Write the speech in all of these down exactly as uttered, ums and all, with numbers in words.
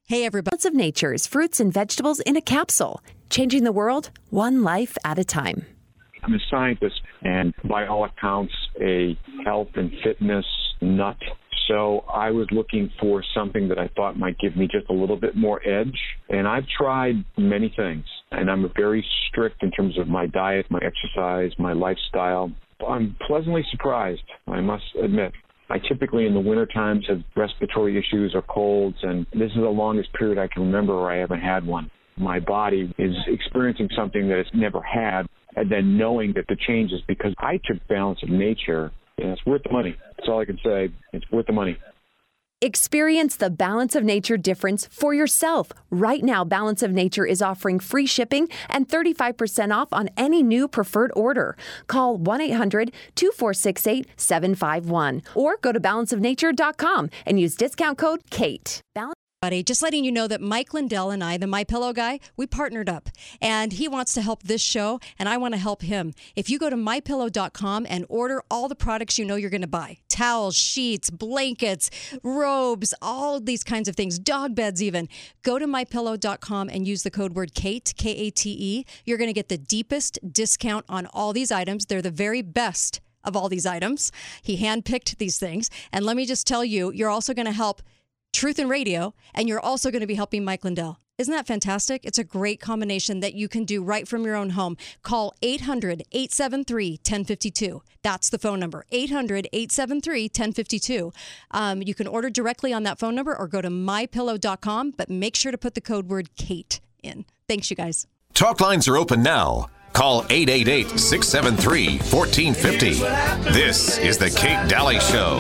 Hey, everybody. Balance of Nature's fruits and vegetables in a capsule, changing the world one life at a time. I'm a scientist and, by all accounts, a health and fitness nut. So I was looking for something that I thought might give me just a little bit more edge. And I've tried many things, and I'm very strict in terms of my diet, my exercise, my lifestyle. I'm pleasantly surprised, I must admit. I typically in the winter times have respiratory issues or colds, and this is the longest period I can remember where I haven't had one. My body is experiencing something that it's never had, and then knowing that the change is because I took Balance of Nature, and it's worth the money. That's all I can say. It's worth the money. Experience the Balance of Nature difference for yourself. Right now, Balance of Nature is offering free shipping and thirty-five percent off on any new preferred order. Call one eight hundred two four six eight seven five one or go to balance of nature dot com and use discount code KATE. Balance- Just letting you know that Mike Lindell and I, the MyPillow guy, we partnered up, and he wants to help this show, and I want to help him. If you go to my pillow dot com and order all the products you know you're going to buy, towels, sheets, blankets, robes, all of these kinds of things, dog beds even, go to my pillow dot com and use the code word KATE, K A T E. You're going to get the deepest discount on all these items. They're the very best of all these items. He handpicked these things, and let me just tell you, you're also going to help Truth in Radio, and you're also going to be helping Mike Lindell. Isn't that fantastic? It's a great combination that you can do right from your own home. Call eight hundred eight seven three one zero five two. That's the phone number, eight hundred eight seven three one zero five two. Um, you can order directly on that phone number or go to my pillow dot com, but make sure to put the code word KATE in. Thanks, you guys. Talk lines are open now. Call eight eight eight, six seven three, one four five zero. This is the Kate Daly Show.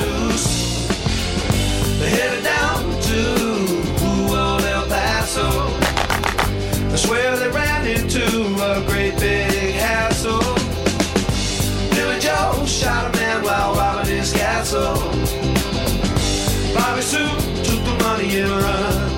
Headed down to old El Paso. That's where they ran into a great big hassle. Billy Joe shot a man while robbing his castle. Bobby Sue took the money and run.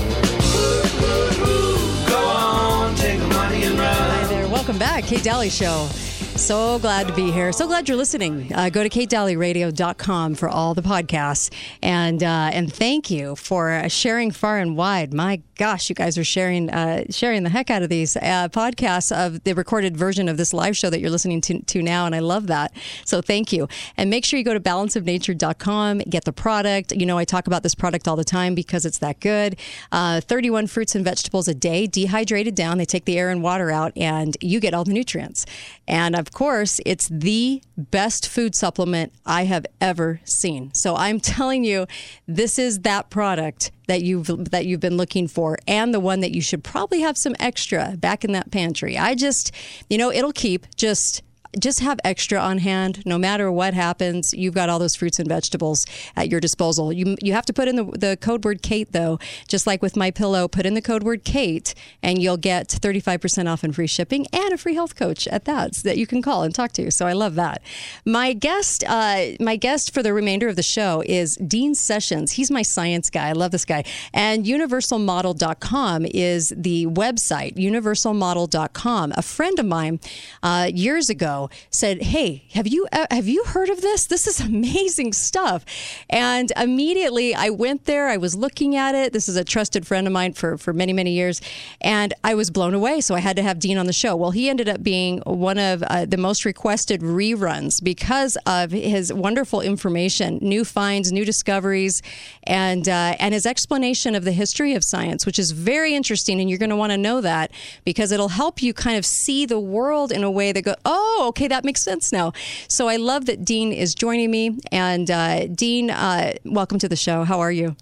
Go on, take the money and run. Hi there. Welcome back. Kate Daly Show. So glad to be here. So glad you're listening. Uh, go to kate daly radio dot com for all the podcasts. And uh, and thank you for uh, sharing far and wide. My gosh, you guys are sharing uh, sharing the heck out of these uh, podcasts of the recorded version of this live show that you're listening to, to now. And I love that. So thank you. And make sure you go to balance of nature dot com, get the product. You know, I talk about this product all the time because it's that good. Uh, thirty-one fruits and vegetables a day, dehydrated down. They take the air and water out, and you get all the nutrients. And of course, it's the best food supplement I have ever seen. So I'm telling you, this is that product that you've that you've been looking for, and the one that you should probably have some extra back in that pantry. I just, you know, it'll keep just. Just have extra on hand. No matter what happens, you've got all those fruits and vegetables at your disposal. You you have to put in the, the code word KATE, though. Just like with MyPillow, put in the code word KATE, and you'll get thirty-five percent off and free shipping and a free health coach at that so that you can call and talk to. So I love that. My guest, uh, my guest for the remainder of the show is Dean Sessions. He's my science guy. I love this guy. And universal model dot com is the website, universal model dot com. A friend of mine uh, years ago said, hey, have you uh, have you heard of this? This is amazing stuff. And immediately I went there. I was looking at it. This is a trusted friend of mine for, for many, many years. And I was blown away. So I had to have Dean on the show. Well, he ended up being one of uh, the most requested reruns because of his wonderful information, new finds, new discoveries, and, uh, and his explanation of the history of science, which is very interesting. And you're going to want to know that because it'll help you kind of see the world in a way that go, oh, okay, that makes sense now. So I love that Dean is joining me. And uh, Dean, uh, welcome to the show. How are you?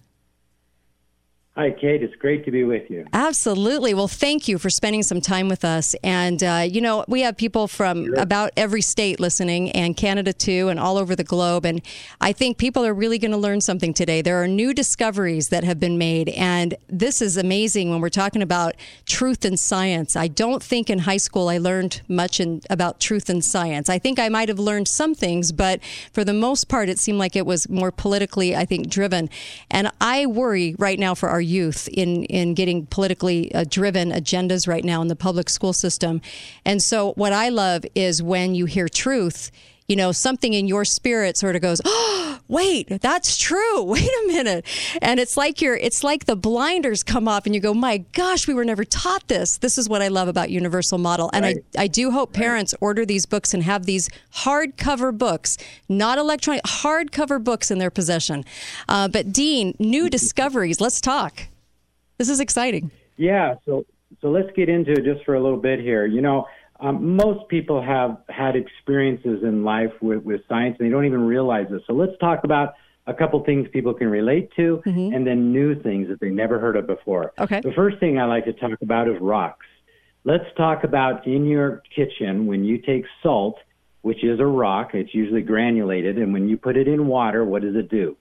Hi, Kate. It's great to be with you. Absolutely. Well, thank you for spending some time with us. And, uh, you know, we have people from sure. about every state listening, and Canada too, and all over the globe. And I think people are really going to learn something today. There are new discoveries that have been made. And this is amazing when we're talking about truth and science. I don't think in high school I learned much in, about truth and science. I think I might have learned some things, but for the most part, it seemed like it was more politically, I think, driven. And I worry right now for our youth in, in getting politically uh, driven agendas right now in the public school system. And so what I love is when you hear truth, you know, something in your spirit sort of goes, oh, wait, that's true. Wait a minute. And it's like you're, it's like the blinders come off and you go, my gosh, we were never taught this. This is what I love about Universal Model. And right. I, I do hope parents right. order these books and have these hardcover books, not electronic, hardcover books in their possession. Uh, but Dean, new discoveries. Let's talk. This is exciting. Yeah. So, so let's get into it just for a little bit here. You know, Um, most people have had experiences in life with, with science, and they don't even realize it. So let's talk about a couple things people can relate to, mm-hmm. and then new things that they never heard of before. Okay. The first thing I like to talk about is rocks. Let's talk about in your kitchen when you take salt, which is a rock. It's usually granulated, and when you put it in water, what does it do?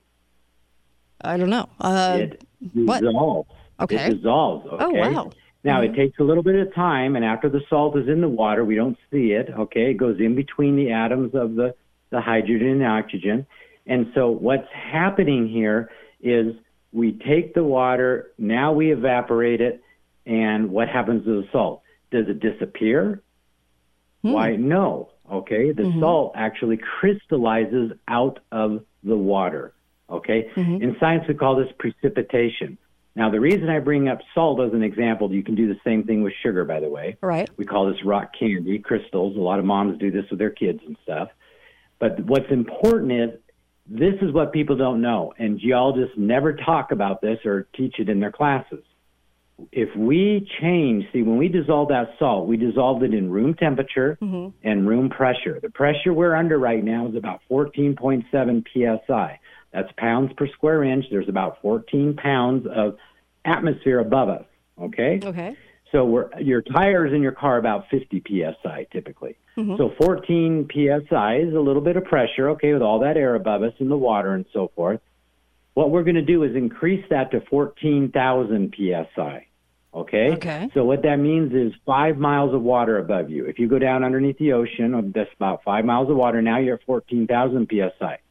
I don't know. Uh, it dissolves. What? Okay. It dissolves. Okay? Oh, wow. Now, mm-hmm. it takes a little bit of time, and after the salt is in the water, we don't see it, okay? It goes in between the atoms of the, the hydrogen and oxygen. And so what's happening here is we take the water, now we evaporate it, and what happens to the salt? Does it disappear? Mm. Why, no, okay? The mm-hmm. salt actually crystallizes out of the water, okay? Mm-hmm. In science, we call this precipitation. Now, the reason I bring up salt as an example, you can do the same thing with sugar, by the way. Right. We call this rock candy, crystals. A lot of moms do this with their kids and stuff. But what's important is this is what people don't know, and geologists never talk about this or teach it in their classes. If we change, see, when we dissolve that salt, we dissolved it in room temperature mm-hmm. and room pressure. The pressure we're under right now is about fourteen point seven P S I. That's pounds per square inch. There's about fourteen pounds of atmosphere above us, okay? Okay. So we're, your tires in your car are about fifty P S I typically. Mm-hmm. So fourteen P S I is a little bit of pressure, okay, with all that air above us in the water and so forth. What we're going to do is increase that to fourteen thousand P S I, okay? Okay. So what that means is five miles of water above you. If you go down underneath the ocean, that's about five miles of water. Now you're at fourteen thousand P S I.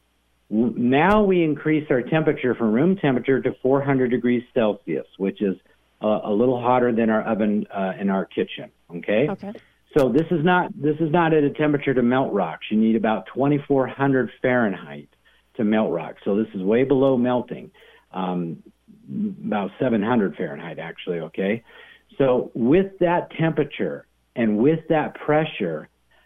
Now we increase our temperature from room temperature to four hundred degrees Celsius, which is uh, a little hotter than our oven uh, in our kitchen, okay? Okay. So this is not this is not at a temperature to melt rocks. You need about twenty-four hundred Fahrenheit to melt rocks. So this is way below melting, um, about seven hundred Fahrenheit actually, okay? So with that temperature and with that pressure,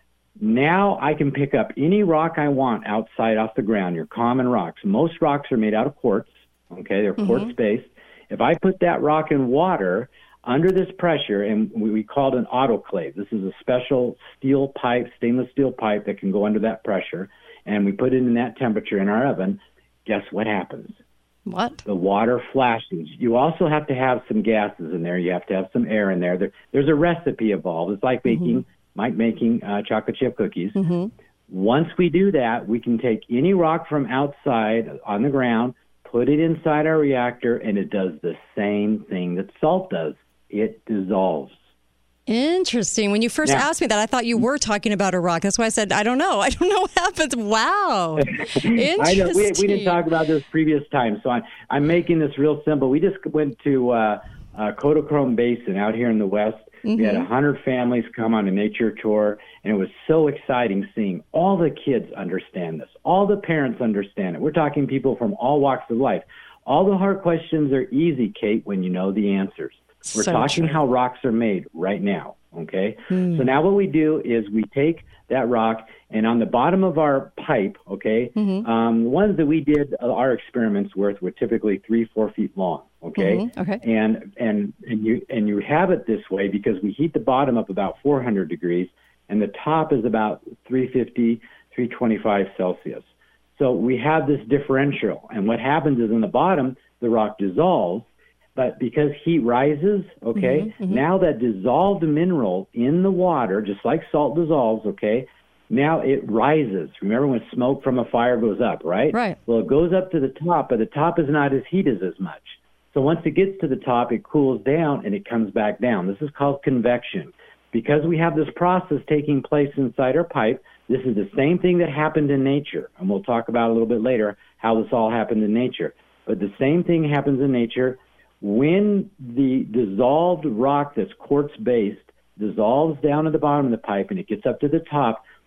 now I can pick up any rock I want outside off the ground, your common rocks. Most rocks are made out of quartz, okay? They're mm-hmm. quartz-based. If I put that rock in water under this pressure, and we, we call it an autoclave. This is a special steel pipe, stainless steel pipe that can go under that pressure, and we put it in that temperature in our oven. Guess what happens? What? The water flashes. You also have to have some gases in there. You have to have some air in there. there there's a recipe involved. It's like making... Mm-hmm. Mike making uh, chocolate chip cookies. Mm-hmm. Once we do that, we can take any rock from outside on the ground, put it inside our reactor, and it does the same thing that salt does. It dissolves. Interesting. When you first now, asked me that, I thought you were talking about a rock. That's why I said, I don't know. I don't know what happens. Wow. Interesting. I know. We, we didn't talk about this previous time, so I'm, I'm making this real simple. We just went to uh, uh, Kodachrome Basin out here in the west. Mm-hmm. We had one hundred families come on a nature tour, and it was so exciting seeing all the kids understand this. All the parents understand it. We're talking people from all walks of life. All the hard questions are easy, Kate, when you know the answers. We're so talking true. How rocks are made right now, okay? Mm. So now what we do is we take that rock, and on the bottom of our pipe, okay, mm-hmm. um, ones that we did our experiments with were typically three, four feet long. Okay. Mm-hmm. Okay. And and and you and you have it this way because we heat the bottom up about four hundred degrees, and the top is about three fifty, three twenty-five Celsius. So we have this differential, and what happens is in the bottom the rock dissolves, but because heat rises, okay, mm-hmm. Mm-hmm. now that dissolved mineral in the water, just like salt dissolves, okay, now it rises. Remember when smoke from a fire goes up, right? Right. Well, it goes up to the top, but the top is not as heated as much. So once it gets to the top, it cools down and it comes back down. This is called convection. Because we have this process taking place inside our pipe, this is the same thing that happened in nature. And we'll talk about a little bit later how this all happened in nature. But the same thing happens in nature. When the dissolved rock that's quartz-based dissolves down at the bottom of the pipe and it gets up to the top,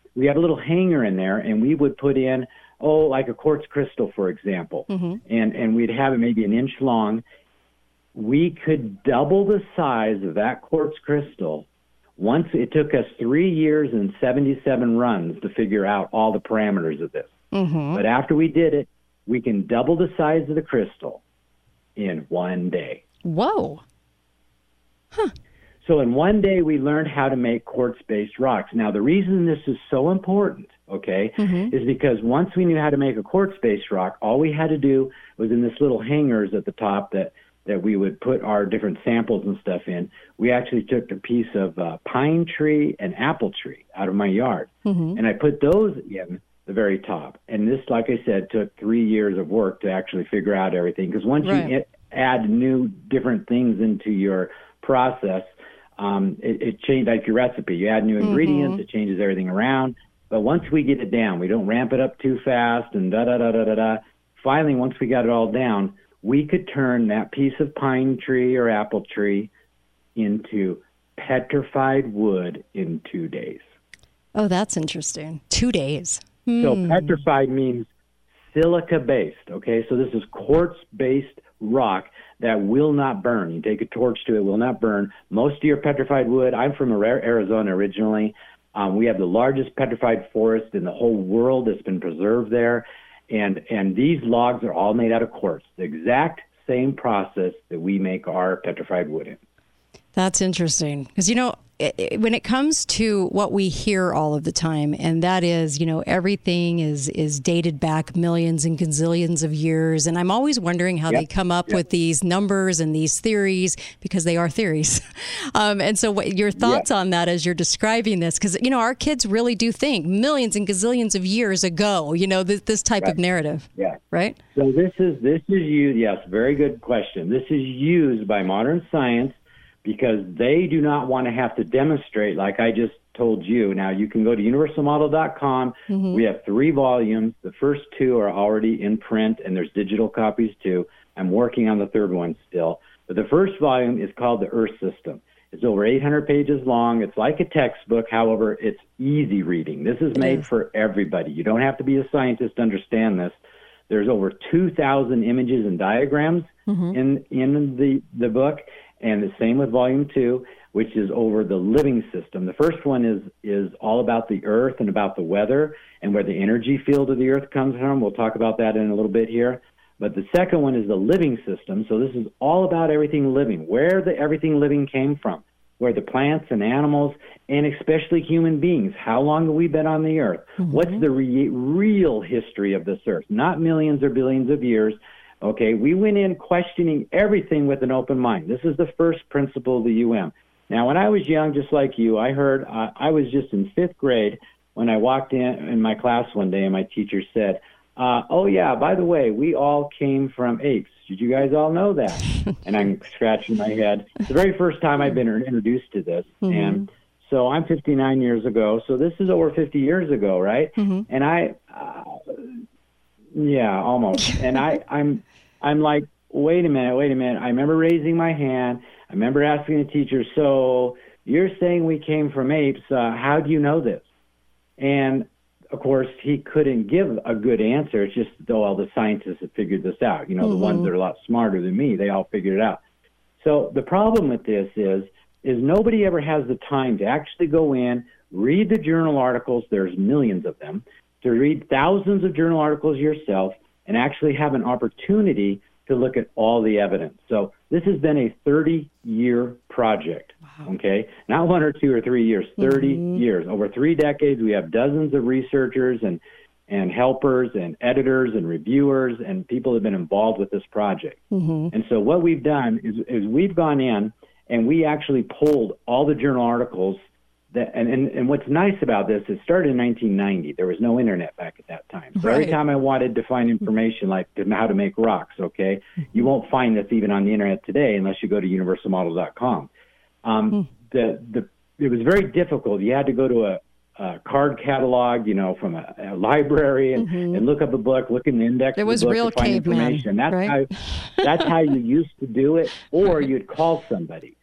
we had a little hanger in there, and we would put in, oh, like a quartz crystal, for example, mm-hmm. and, and we'd have it maybe an inch long. We could double the size of that quartz crystal. Once it took us three years and seventy-seven runs to figure out all the parameters of this. Mm-hmm. But after we did it, we can double the size of the crystal in one day. Whoa. Huh. So in one day, we learned how to make quartz-based rocks. Now, the reason this is so important, okay, mm-hmm. is because once we knew how to make a quartz-based rock, all we had to do was in this little hangers at the top that, that we would put our different samples and stuff in, we actually took a piece of uh, pine tree and apple tree out of my yard, mm-hmm. and I put those in the very top. And this, like I said, took three years of work to actually figure out everything, because once right. you add new different things into your process, Um, it, it changed like your recipe. You add new ingredients, mm-hmm. it changes everything around. But once we get it down, we don't ramp it up too fast and da da da da da da. Finally, once we got it all down, we could turn that piece of pine tree or apple tree into petrified wood in two days. Oh, that's interesting. Two days. Hmm. So petrified means silica-based. Okay, so this is quartz-based rock that will not burn. You take a torch to it, will not burn. Most of your petrified wood, I'm from Arizona originally. Um, we have the largest petrified forest in the whole world that's been preserved there. And, and these logs are all made out of quartz, the exact same process that we make our petrified wood in. That's interesting. Because, you know, it, it, when it comes to what we hear all of the time, and that is, you know, everything is is dated back millions and gazillions of years. And I'm always wondering how yep. they come up yep. with these numbers and these theories, because they are theories. um, and so what your thoughts yep. on that as you're describing this? Because, you know, our kids really do think millions and gazillions of years ago, you know, this, this type right. of narrative. Yeah. Right? So this is, this is used, yes, very good question. This is used by modern science because they do not want to have to demonstrate like I just told you. Now, you can go to universal model dot com. Mm-hmm. We have three volumes. The first two are already in print, and there's digital copies too. I'm working on the third one still. But the first volume is called The Earth System. It's over eight hundred pages long. It's like a textbook. However, it's easy reading. This is made for everybody. You don't have to be a scientist to understand this. There's over two thousand images and diagrams mm-hmm. in in the, the book. And the same with volume two, which is over the living system. The first one is is all about the earth and about the weather and where the energy field of the earth comes from. We'll talk about that in a little bit here. But the second one is the living system. So this is all about everything living, where the everything living came from, where the plants and animals, and especially human beings, how long have we been on the earth? Mm-hmm. What's the re- real history of this earth? Not millions or billions of years. Okay, we went in questioning everything with an open mind. This is the first principle of the U M. Now, when I was young, just like you, I heard, uh, I was just in fifth grade when I walked in in my class one day and my teacher said, uh, oh, yeah, by the way, we all came from apes. Did you guys all know that? And I'm scratching my head. It's the very first time I've been introduced to this. Mm-hmm. And so I'm fifty-nine years ago. So this is over fifty years ago, right? Mm-hmm. And I... Uh, Yeah, almost. And I, I'm, I'm like, wait a minute, wait a minute. I remember raising my hand. I remember asking the teacher, so you're saying we came from apes. Uh, how do you know this? And, of course, he couldn't give a good answer. It's just though all the scientists have figured this out. You know, mm-hmm. the ones that are a lot smarter than me, they all figured it out. So the problem with this is, is nobody ever has the time to actually go in, read the journal articles. There's millions of them. To read thousands of journal articles yourself and actually have an opportunity to look at all the evidence. So this has been a thirty-year project, wow. okay? Not one or two or three years, thirty mm-hmm. years. Over three decades, we have dozens of researchers and, and helpers and editors and reviewers and people that have been involved with this project. Mm-hmm. And so what we've done is, is we've gone in and we actually pulled all the journal articles. That, and, and, and what's nice about this, it started in nineteen ninety. There was no internet back at that time. So right. every time I wanted to find information like how to make rocks, okay, you won't find this even on the internet today unless you go to universal model dot com. Um, mm. the, the, it was very difficult. You had to go to a, a card catalog, you know, from a, a library and, mm-hmm. and look up a book, look in the index it of was the book real to find caveman, information. That's, right? how, that's how you used to do it, or you'd call somebody.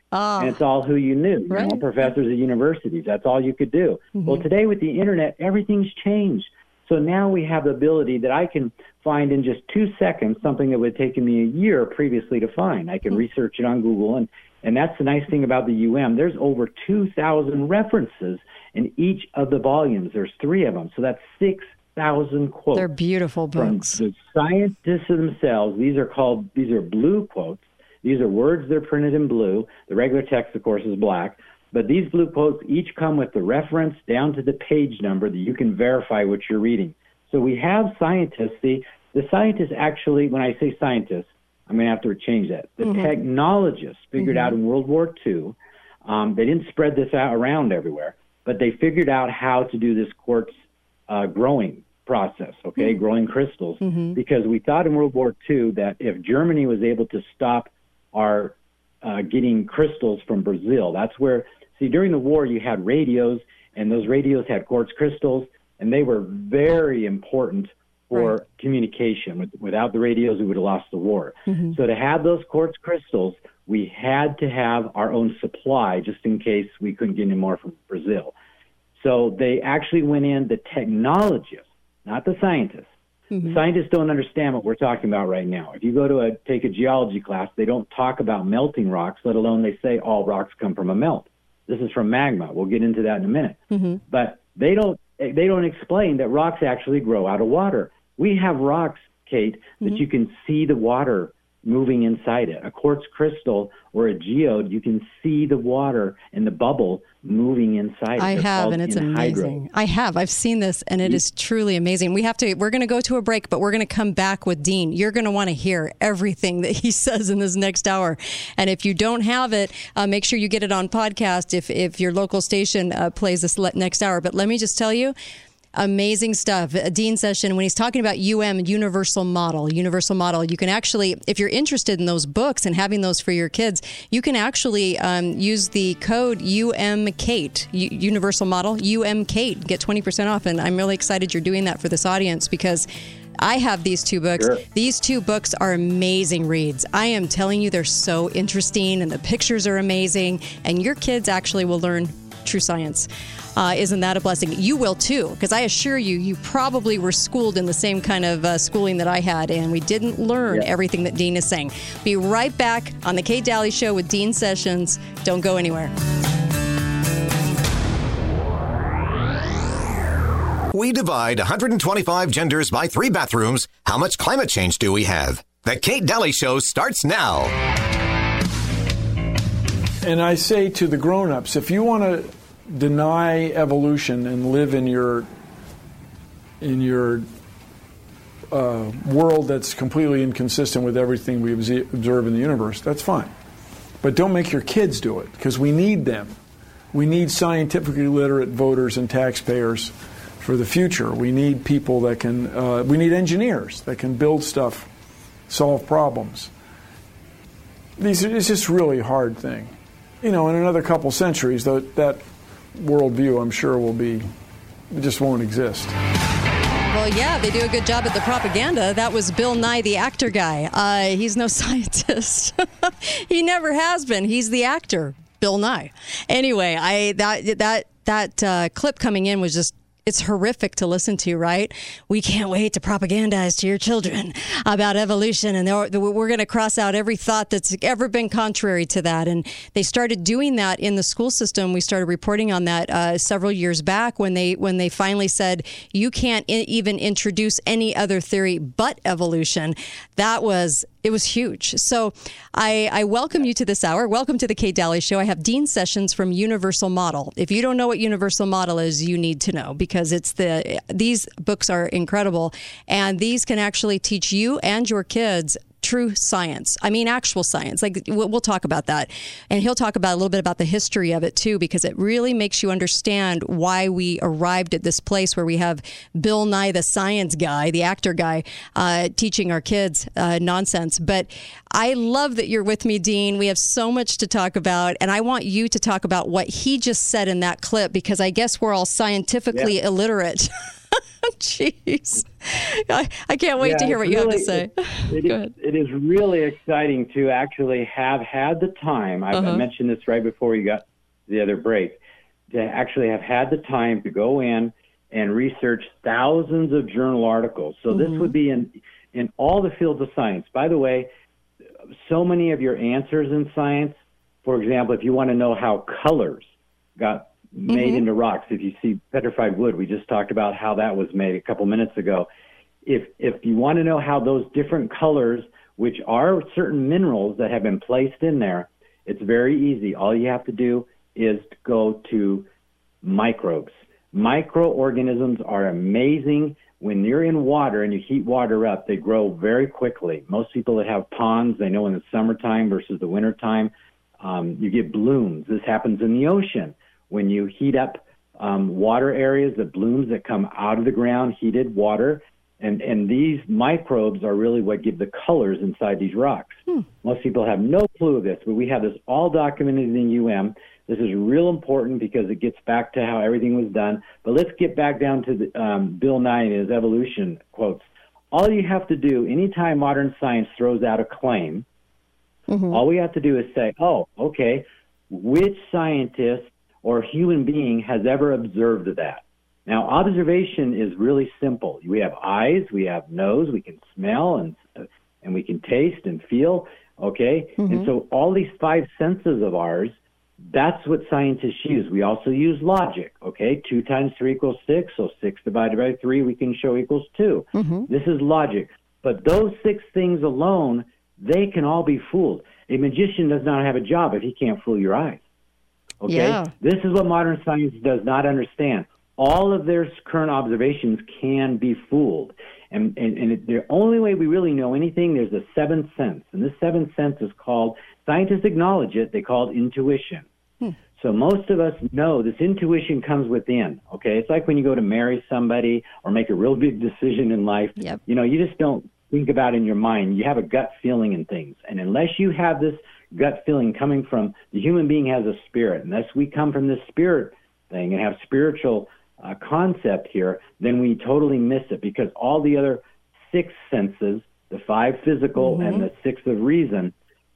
Oh, and it's all who you knew, right. you know, professors at universities. That's all you could do. Mm-hmm. Well, today with the internet, everything's changed. So now we have the ability that I can find in just two seconds something that would have taken me a year previously to find. I can mm-hmm. research it on Google, and, and that's the nice thing about the U M. There's over two thousand references in each of the volumes. There's three of them, so that's six thousand quotes. They're beautiful books. From the scientists themselves. These are called, these are blue quotes. These are words that are printed in blue. The regular text, of course, is black. But these blue quotes each come with the reference down to the page number that you can verify what you're reading. So we have scientists. See, the scientists actually, when I say scientists, I'm going to have to change that. The mm-hmm. technologists figured mm-hmm. out in World War Two, um, they didn't spread this out around everywhere, but they figured out how to do this quartz uh, growing process, okay, mm-hmm. growing crystals, mm-hmm. because we thought in World War Two that if Germany was able to stop our uh, getting crystals from Brazil, that's where, see, during the war you had radios, and those radios had quartz crystals, and they were very important for right. communication. With, without the radios, we would have lost the war. Mm-hmm. So to have those quartz crystals, we had to have our own supply just in case we couldn't get any more from Brazil. So they actually went in, the technologists, not the scientists. Mm-hmm. Scientists don't understand what we're talking about right now. If you go to a take a geology class, they don't talk about melting rocks, let alone they say all rocks come from a melt. This is from magma. We'll get into that in a minute. Mm-hmm. But they don't they don't explain that rocks actually grow out of water. We have rocks, Kate, that mm-hmm. you can see the water moving inside it. A quartz crystal or a geode, you can see the water and the bubble moving inside it. I They're have, and it's amazing. I have. I've seen this, and it is truly amazing. We have to. We're going to go to a break, but we're going to come back with Dean. You're going to want to hear everything that he says in this next hour. And if you don't have it, uh, make sure you get it on podcast if if your local station uh, plays this next hour. But let me just tell you, amazing stuff. A Dean Session, when he's talking about U M, Universal Model, Universal Model, you can actually, if you're interested in those books and having those for your kids, you can actually um, use the code U M Kate, U- Universal Model, U M Kate, get twenty percent off. And I'm really excited you're doing that for this audience because I have these two books. Sure. These two books are amazing reads. I am telling you, they're so interesting and the pictures are amazing, and your kids actually will learn true science. Uh, isn't that a blessing? You will too, because I assure you, you probably were schooled in the same kind of uh, schooling that I had, and we didn't learn yeah. everything that Dean is saying. Be right back on the Kate Daly Show with Dean Sessions. Don't go anywhere. We divide one hundred twenty-five genders by three bathrooms. How much climate change do we have? The Kate Daly Show starts now. And I say to the grown-ups, if you want to deny evolution and live in your in your uh, world that's completely inconsistent with everything we observe in the universe, that's fine. But don't make your kids do it, because we need them. We need scientifically literate voters and taxpayers for the future. We need people that can, uh, we need engineers that can build stuff, solve problems. These are, it's just a really hard thing. You know, in another couple centuries, that that worldview, I'm sure, will be, it just won't exist. Well, yeah, they do a good job at the propaganda. That was Bill Nye, the actor guy. Uh, he's no scientist. He never has been. He's the actor, Bill Nye. Anyway, I that that that uh, clip coming in was just, it's horrific to listen to, right? We can't wait to propagandize to your children about evolution, and we're going to cross out every thought that's ever been contrary to that. And they started doing that in the school system. We started reporting on that uh, several years back when they when they finally said you can't I- even introduce any other theory but evolution. That was It was huge. So I, I welcome you to this hour. Welcome to the Kate Daly Show. I have Dean Sessions from Universal Model. If you don't know what Universal Model is, you need to know, because it's the these books are incredible, and these can actually teach you and your kids true science. I mean, actual science. Like, we'll talk about that. And he'll talk about a little bit about the history of it, too, because it really makes you understand why we arrived at this place where we have Bill Nye, the science guy, the actor guy, uh, teaching our kids uh, nonsense. But I love that you're with me, Dean. We have so much to talk about, and I want you to talk about what he just said in that clip, because I guess we're all scientifically yeah. illiterate. Jeez. I, I can't wait Yeah, to hear what you really, have to say. It, Go is, ahead. it is really exciting to actually have had the time. I, Uh-huh. I mentioned this right before you got the other break. To actually have had the time to go in and research thousands of journal articles. So Mm-hmm. this would be in in all the fields of science. By the way, so many of your answers in science, for example, if you want to know how colors got made Mm-hmm. into rocks, if you see petrified wood, we just talked about how that was made a couple minutes ago. If if you want to know how those different colors, which are certain minerals that have been placed in there, it's very easy. All you have to do is to go to microbes. Microorganisms are amazing. When you're in water and you heat water up, they grow very quickly. Most people that have ponds, they know in the summertime versus the wintertime, um, you get blooms. This happens in the ocean. When you heat up um, water areas, the blooms that come out of the ground, heated water, and, and these microbes are really what give the colors inside these rocks. Hmm. Most people have no clue of this, but we have this all documented in U M. This is real important because it gets back to how everything was done. But let's get back down to the, um, Bill Nye and his evolution quotes. All you have to do, anytime modern science throws out a claim, mm-hmm. all we have to do is say, oh, okay, which scientist or human being has ever observed that? Now, observation is really simple. We have eyes, we have nose, we can smell, and and we can taste and feel, okay? Mm-hmm. And so all these five senses of ours, that's what scientists use. We also use logic, okay? Two times three equals six, so six divided by three we can show equals two. Mm-hmm. This is logic. But those six things alone, they can all be fooled. A magician does not have a job if he can't fool your eyes, okay? Yeah. This is what modern science does not understand. All of their current observations can be fooled. And, and, and it, the only way we really know anything, there's a seventh sense. And this seventh sense is called, scientists acknowledge it, they call it intuition. Hmm. So most of us know this intuition comes within, okay? It's like when you go to marry somebody or make a real big decision in life. Yep. You know, you just don't think about it in your mind. You have a gut feeling in things. And unless you have this gut feeling coming from, the human being has a spirit. Unless we come from this spirit thing and have spiritual Uh, concept here, then we totally miss it, because all the other six senses, the five physical mm-hmm. and the six of reason,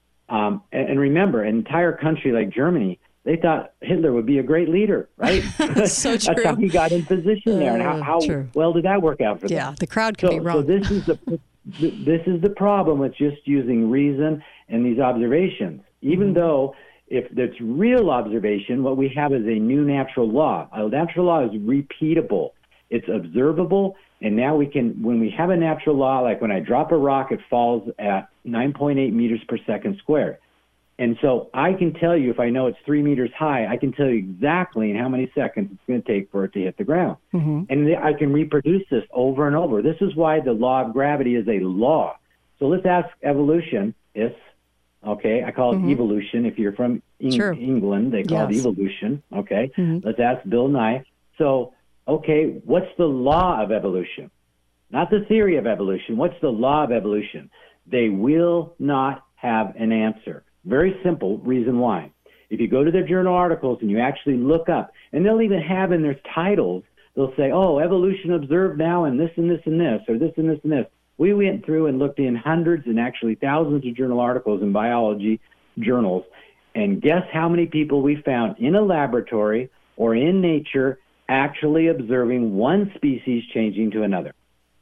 um, and, and remember, an entire country like Germany, they thought Hitler would be a great leader, right? So true. That's how he got in position there, and how, how well did that work out for them? Yeah, the crowd could so, be wrong. So this is the this is the problem with just using reason and these observations, even mm-hmm. though. If it's real observation, what we have is a new natural law. A natural law is repeatable. It's observable, and now we can, when we have a natural law, like when I drop a rock, it falls at nine point eight meters per second squared. And so I can tell you, if I know it's three meters high, I can tell you exactly in how many seconds it's going to take for it to hit the ground. Mm-hmm. And I can reproduce this over and over. This is why the law of gravity is a law. So let's ask evolution. It's Okay, I call it mm-hmm. evolution. If you're from Eng- sure. England, they call yes. it evolution. Okay, mm-hmm. let's ask Bill Nye. So, okay, what's the law of evolution? Not the theory of evolution. What's the law of evolution? They will not have an answer. Very simple reason why. If you go to their journal articles and you actually look up, and they'll even have in their titles, they'll say, oh, evolution observed now and this and this and this, or this and this and this. We went through and looked in hundreds and actually thousands of journal articles in biology journals, and guess how many people we found in a laboratory or in nature actually observing one species changing to another?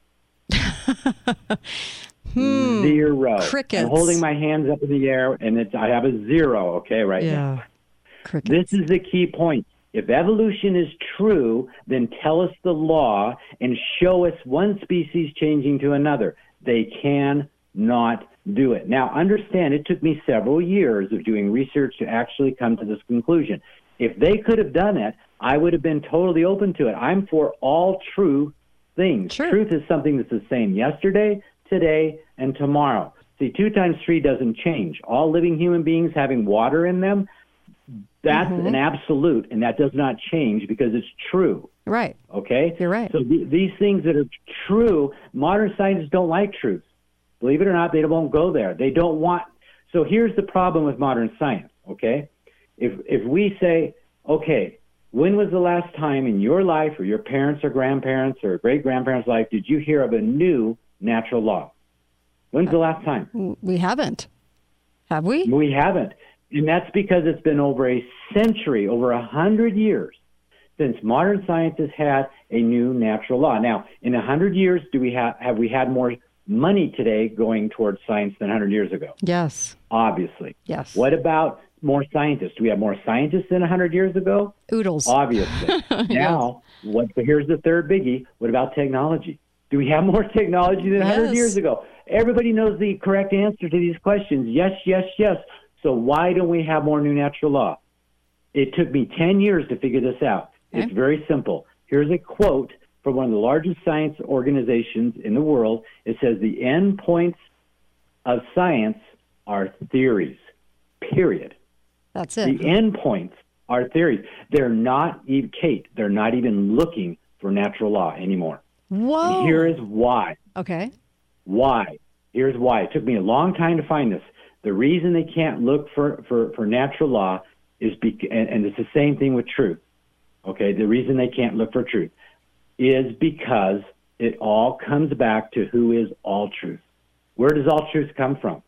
hmm. Zero. Crickets. I'm holding my hands up in the air, and it's, I have a zero, okay, right yeah. now. Crickets. This is the key point. If evolution is true, then tell us the law and show us one species changing to another. They cannot do it. Now, understand, it took me several years of doing research to actually come to this conclusion. If they could have done it, I would have been totally open to it. I'm for all true things. Sure. Truth is something that's the same yesterday, today, and tomorrow. See, two times three doesn't change. All living human beings having water in them, that's mm-hmm. an absolute, and that does not change because it's true. Right. Okay? You're right. So th- these things that are true, modern scientists don't like truth. Believe it or not, they won't go there. They don't want. So here's the problem with modern science, okay? If if we say, okay, When was the last time in your life or your parents or grandparents or great-grandparents' life did you hear of a new natural law? When's the last time? We haven't. Have we? We haven't. And that's because it's been over a century, over a hundred years, since modern science has had a new natural law. Now, in a hundred years, do we have have we had more money today going towards science than a hundred years ago? Yes. Obviously. Yes. What about more scientists? Do we have more scientists than a hundred years ago? Oodles. Obviously. Now, what? Here's the third biggie. What about technology? Do we have more technology than a hundred Yes. years ago? Everybody knows the correct answer to these questions. Yes, yes, yes. So why don't we have more new natural law? It took me ten years to figure this out. Okay. It's very simple. Here's a quote from one of the largest science organizations in the world. It says the end points of science are theories, period. That's it. The end points are theories. They're not even, Kate, they're not even looking for natural law anymore. Whoa. And here is why. Okay. Why? Here's why. It took me a long time to find this. The reason they can't look for, for, for natural law is, bec- and, and it's the same thing with truth. Okay, the reason they can't look for truth is because it all comes back to who is all truth. Where does all truth come from?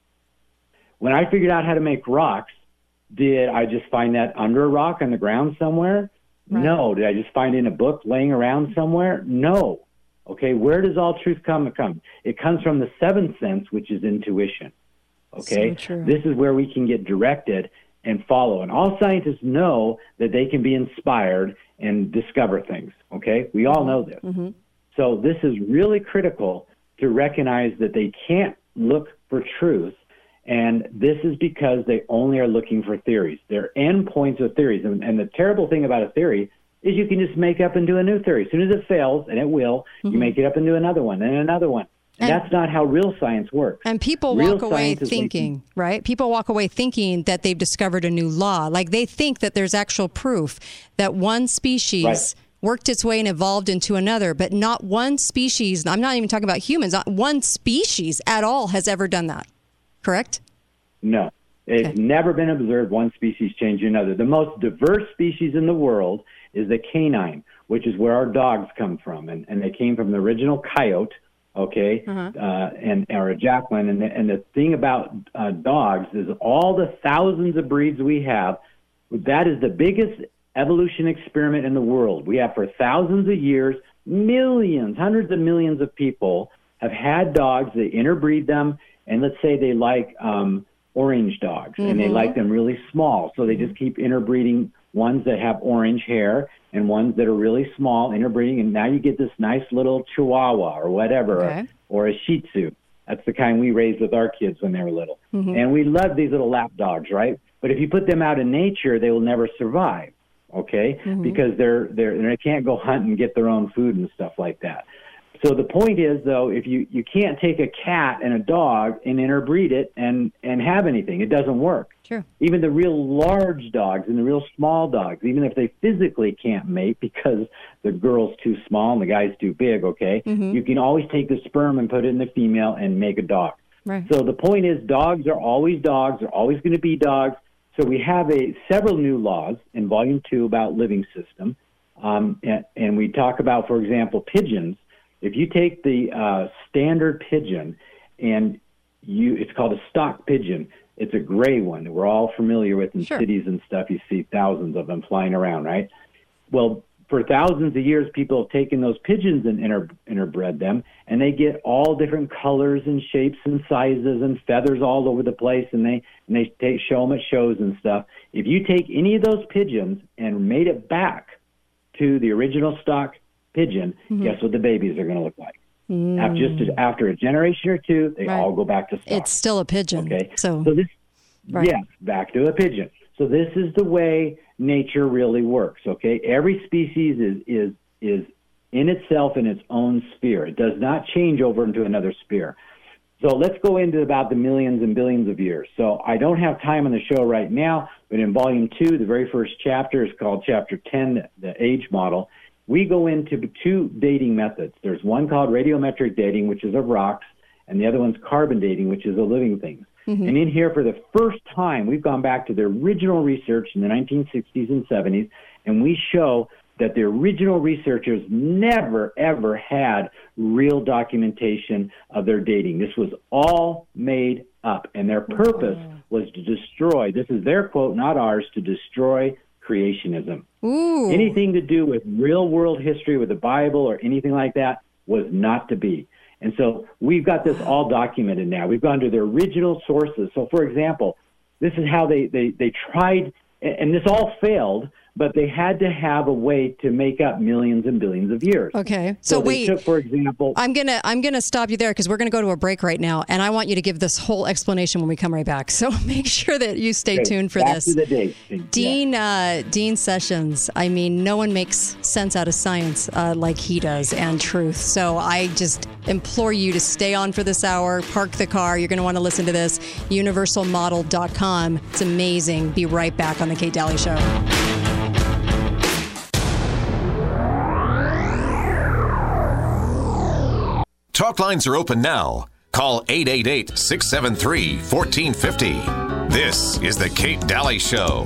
When I figured out how to make rocks, did I just find that under a rock on the ground somewhere? Right. No. Did I just find it in a book laying around somewhere? No. Okay, where does all truth come from? It comes from the seventh sense, which is intuition. Okay, So true. This is where we can get directed and follow. And all scientists know that they can be inspired and discover things. Okay, we all know this. Mm-hmm. So this is really critical to recognize that they can't look for truth. And this is because they only are looking for theories. They're endpoints of theories. And, and the terrible thing about a theory is you can just make up and do a new theory. As soon as it fails, and it will, Mm-hmm. you make it up and do another one and another one. And, And- that's not how real science works. And people Real walk away science is like- thinking, right? People walk away thinking that they've discovered a new law. Like they think that there's actual proof that one species Right. worked its way and evolved into another, but not one species, I'm not even talking about humans, not one species at all has ever done that. Correct? No. It's Okay. never been observed one species changing another. The most diverse species in the world is the canine, which is where our dogs come from. And, and they came from the original coyote, okay, Uh-huh. uh, and or a Jacqueline. And the, and the thing about uh, dogs is all the thousands of breeds we have, that is the biggest evolution experiment in the world. We have for thousands of years, millions, hundreds of millions of people have had dogs. They interbreed them, and let's say they like um, orange dogs, and they like them really small. So they just keep interbreeding ones that have orange hair and ones that are really small, interbreeding, and now you get this nice little Chihuahua or whatever, Okay. or, or a Shih Tzu. That's the kind we raised with our kids when they were little. And we love these little lap dogs, right? But if you put them out in nature, they will never survive, okay? Because they're, they're, they can't go hunt and get their own food and stuff like that. So the point is, though, if you, you can't take a cat and a dog and interbreed it and, and have anything, it doesn't work. True. Even the real large dogs and the real small dogs, even if they physically can't mate because the girl's too small and the guy's too big, okay, you can always take the sperm and put it in the female and make a dog. Right. So the point is, dogs are always dogs. They're always going to be dogs. So we have a several new laws in Volume two about living system. Um, and, and we talk about, for example, pigeons. If you take the uh, standard pigeon and you, it's called a stock pigeon. It's a gray one that we're all familiar with in Sure. cities and stuff. You see thousands of them flying around, right? Well, for thousands of years, people have taken those pigeons and inter- interbred them, and they get all different colors and shapes and sizes and feathers all over the place, and they and they take, show them at shows and stuff. If you take any of those pigeons and made it back to the original stock pigeon, Mm-hmm. guess what the babies are going to look like? After just after a generation or two, they Mm. Right. all go back to stock. It's still a pigeon. Okay. So, this, Right. yes, back to a pigeon. So this is the way nature really works. Okay. Every species is is is in itself in its own sphere. It does not change over into another sphere. So let's go into about the millions and billions of years. So I don't have time on the show right now, but in Volume two, the very first chapter is called Chapter ten, the age model. We go into two dating methods. There's one called radiometric dating, which is of rocks, and the other one's carbon dating, which is of living things. Mm-hmm. And in here, for the first time, we've gone back to the original research in the nineteen sixties and seventies, And we show that the original researchers never, ever had real documentation of their dating. This was all made up, and their purpose was to destroy, this is their quote, not ours, to destroy creationism. Ooh. Anything to do with real-world history, with the Bible or anything like that, was not to be. And so we've got this all documented now. We've gone to the original sources. So, for example, this is how they, they, they tried, and this all failed, but they had to have a way to make up millions and billions of years. Okay. So, so they wait, took, for example, I'm going to I'm going to stop you there because we're going to go to a break right now, and I want you to give this whole explanation when we come right back. So make sure that you stay okay, tuned for back this. To the date. Dean yeah. uh, Dean Sessions, I mean, no one makes sense out of science uh, like he does, and truth. So I just implore you to stay on for this hour, park the car. You're going to want to listen to this, universal model dot com. It's amazing. Be right back on the Kate Daly Show. Talk lines are open now. Call eight eight eight, six seven three, one four five zero. This is the Kate Daly Show.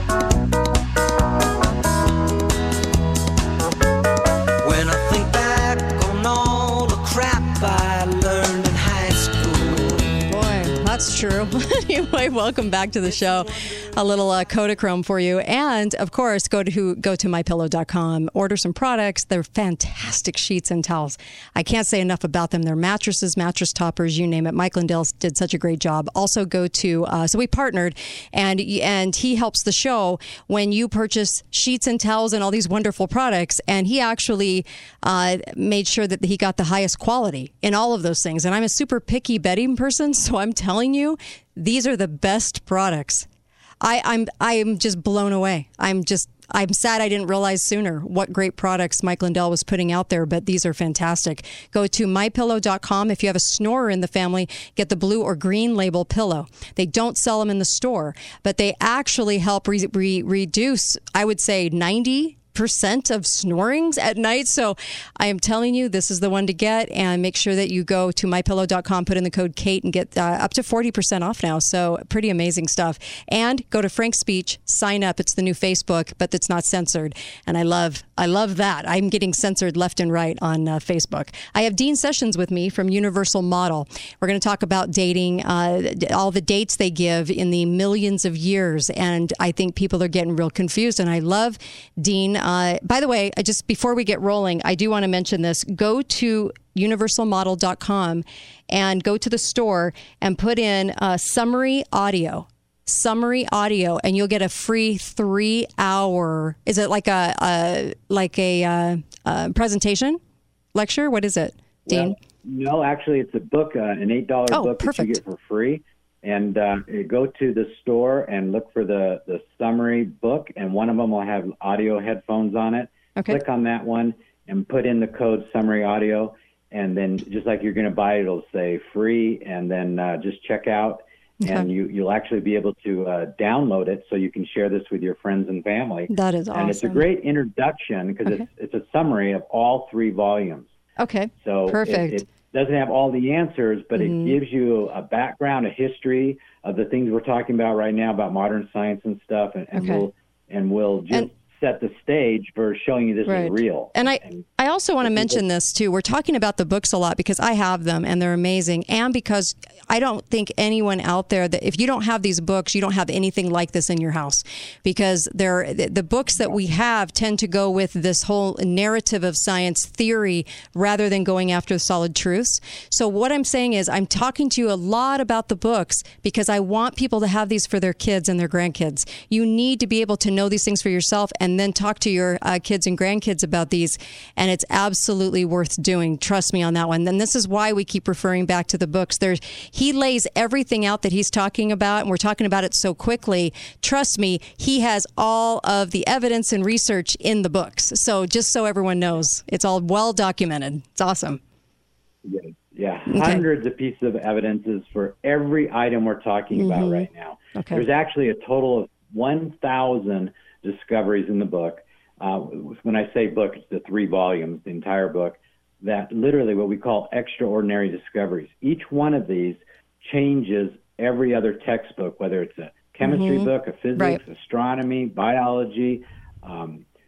When I think back on all the crap I learned in high school. Boy, that's true. Anyway, welcome back to the show. A little uh, Kodachrome for you. And, of course, go to go to my pillow dot com. Order some products. They're fantastic sheets and towels. I can't say enough about them. They're mattresses, mattress toppers, you name it. Mike Lindell did such a great job. Also go to, uh, so we partnered, and and he helps the show when you purchase sheets and towels and all these wonderful products. And he actually uh, made sure that he got the highest quality in all of those things. And I'm a super picky bedding person, so I'm telling you, these are the best products. I, I'm I'm just blown away. I'm just I'm sad I didn't realize sooner what great products Mike Lindell was putting out there, but these are fantastic. Go to my pillow dot com. If you have a snorer in the family, get the blue or green label pillow. They don't sell them in the store, but they actually help re- re- reduce, I would say, ninety percent of snorings at night. So I am telling you, this is the one to get, and make sure that you go to my pillow dot com, put in the code Kate, and get uh, up to forty percent off now. So pretty amazing stuff. And go to Frank's Speech, sign up. It's the new Facebook, but it's not censored. And I love, I love that. I'm getting censored left and right on uh, Facebook. I have Dean Sessions with me from Universal Model. We're going to talk about dating, uh, all the dates they give in the millions of years. And I think people are getting real confused. And I love Dean. Uh, by the way, I just before we get rolling, I do want to mention this. Go to universal model dot com and go to the store and put in uh, summary audio. Summary audio, and you'll get a free three hour. Is it like a, a like a, uh, a presentation lecture? What is it, Dean? Well, no, actually, it's a book, uh, an eight dollar oh, book perfect. that you get for free. And uh, you go to the store and look for the, the summary book, and one of them will have audio headphones on it. Okay. Click on that one and put in the code summary audio, and then just like you're going to buy it, it'll say free, and then uh, just check out, okay. and you, you'll actually be able to uh, download it so you can share this with your friends and family. That is awesome. And it's a great introduction because okay. it's, it's a summary of all three volumes. Okay, so perfect. It, it doesn't have all the answers, but mm-hmm. it gives you a background, a history of the things we're talking about right now about modern science and stuff, and, and okay. we'll and we'll just and, set the stage for showing you this right. is real. And I, and, I also want to mention this too. We're talking about the books a lot because I have them and they're amazing, and because I don't think anyone out there that if you don't have these books, you don't have anything like this in your house, because they're the, the books that we have tend to go with this whole narrative of science theory rather than going after solid truths. So what I'm saying is I'm talking to you a lot about the books because I want people to have these for their kids and their grandkids. You need to be able to know these things for yourself and then talk to your uh, kids and grandkids about these, and it's absolutely worth doing. Trust me on that one. And this is why we keep referring back to the books. There's he lays everything out that he's talking about, and we're talking about it so quickly. Trust me, he has all of the evidence and research in the books. So just so everyone knows, it's all well documented. It's awesome. Yeah, yeah. Okay. Hundreds of pieces of evidences for every item we're talking mm-hmm. about right now. Okay. There's actually a total of one thousand discoveries in the book. Uh, when I say book, it's the three volumes, the entire book, that literally what we call extraordinary discoveries. Each one of these changes every other textbook, whether it's a chemistry mm-hmm. book, a physics, right. astronomy, biology, um,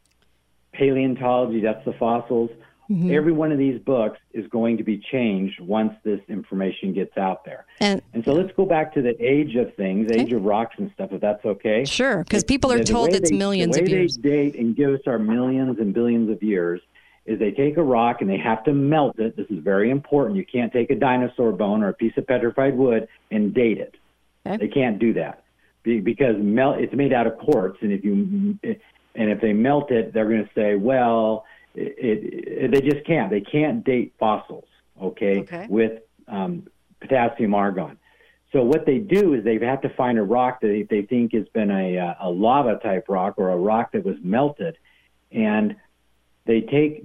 paleontology, that's the fossils. Mm-hmm. Every one of these books is going to be changed once this information gets out there. And, and so let's go back to the age of things, okay. age of rocks and stuff, if that's okay. Sure, because people are the, told the it's they, millions of years. The way they date and give us our millions and billions of years is they take a rock and they have to melt it. This is very important. You can't take a dinosaur bone or a piece of petrified wood and date it. Okay. They can't do that because melt, it's made out of quartz, and if you and if they melt it, they're going to say, well, It, it, they just can't. They can't date fossils, okay, okay. with um, potassium argon. So what they do is they have to find a rock that they, they think has been a, a lava-type rock or a rock that was melted, and they take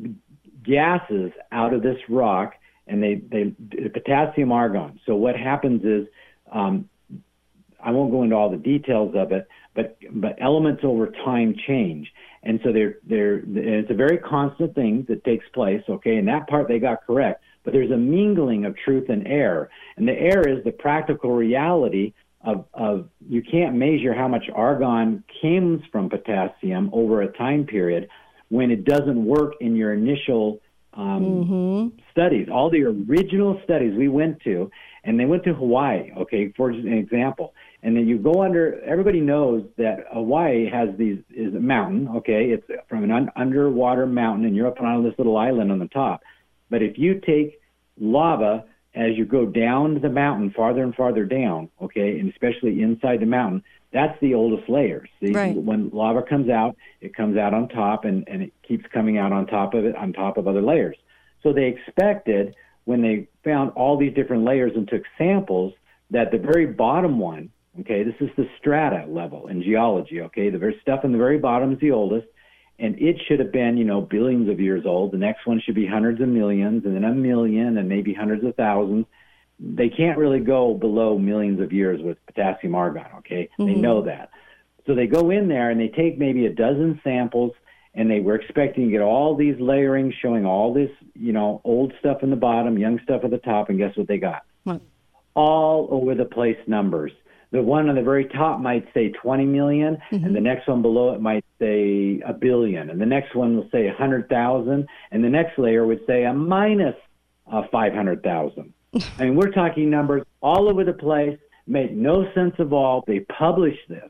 gases out of this rock, and they, they potassium argon. So what happens is, um, I won't go into all the details of it, but but elements over time change. And so they're, they're, it's a very constant thing that takes place, okay, and that part they got correct. But there's a mingling of truth and error. And the error is the practical reality of, of you can't measure how much argon comes from potassium over a time period when it doesn't work in your initial um, mm-hmm. studies. All the original studies we went to, and they went to Hawaii, okay, for an example. And then you go under, everybody knows that Hawaii has these, is a mountain, okay? It's from an un, underwater mountain, and you're up on this little island on the top. But if you take lava as you go down the mountain, farther and farther down, okay, and especially inside the mountain, that's the oldest layers. See, right. When lava comes out, it comes out on top, and, and it keeps coming out on top of it, on top of other layers. So they expected, when they found all these different layers and took samples, that the very bottom one, okay, this is the strata level in geology, okay? The very stuff in the very bottom is the oldest, and it should have been, you know, billions of years old. The next one should be hundreds of millions, and then a million, and maybe hundreds of thousands. They can't really go below millions of years with potassium argon, okay? Mm-hmm. They know that. So they go in there, and they take maybe a dozen samples, and they were expecting to get all these layering showing all this, you know, old stuff in the bottom, young stuff at the top, and guess what they got? What? All over the place numbers. The one on the very top might say twenty million, mm-hmm. and the next one below it might say a billion, and the next one will say one hundred thousand, and the next layer would say a minus uh, five hundred thousand. I mean, we're talking numbers all over the place, make no sense of all. They publish this,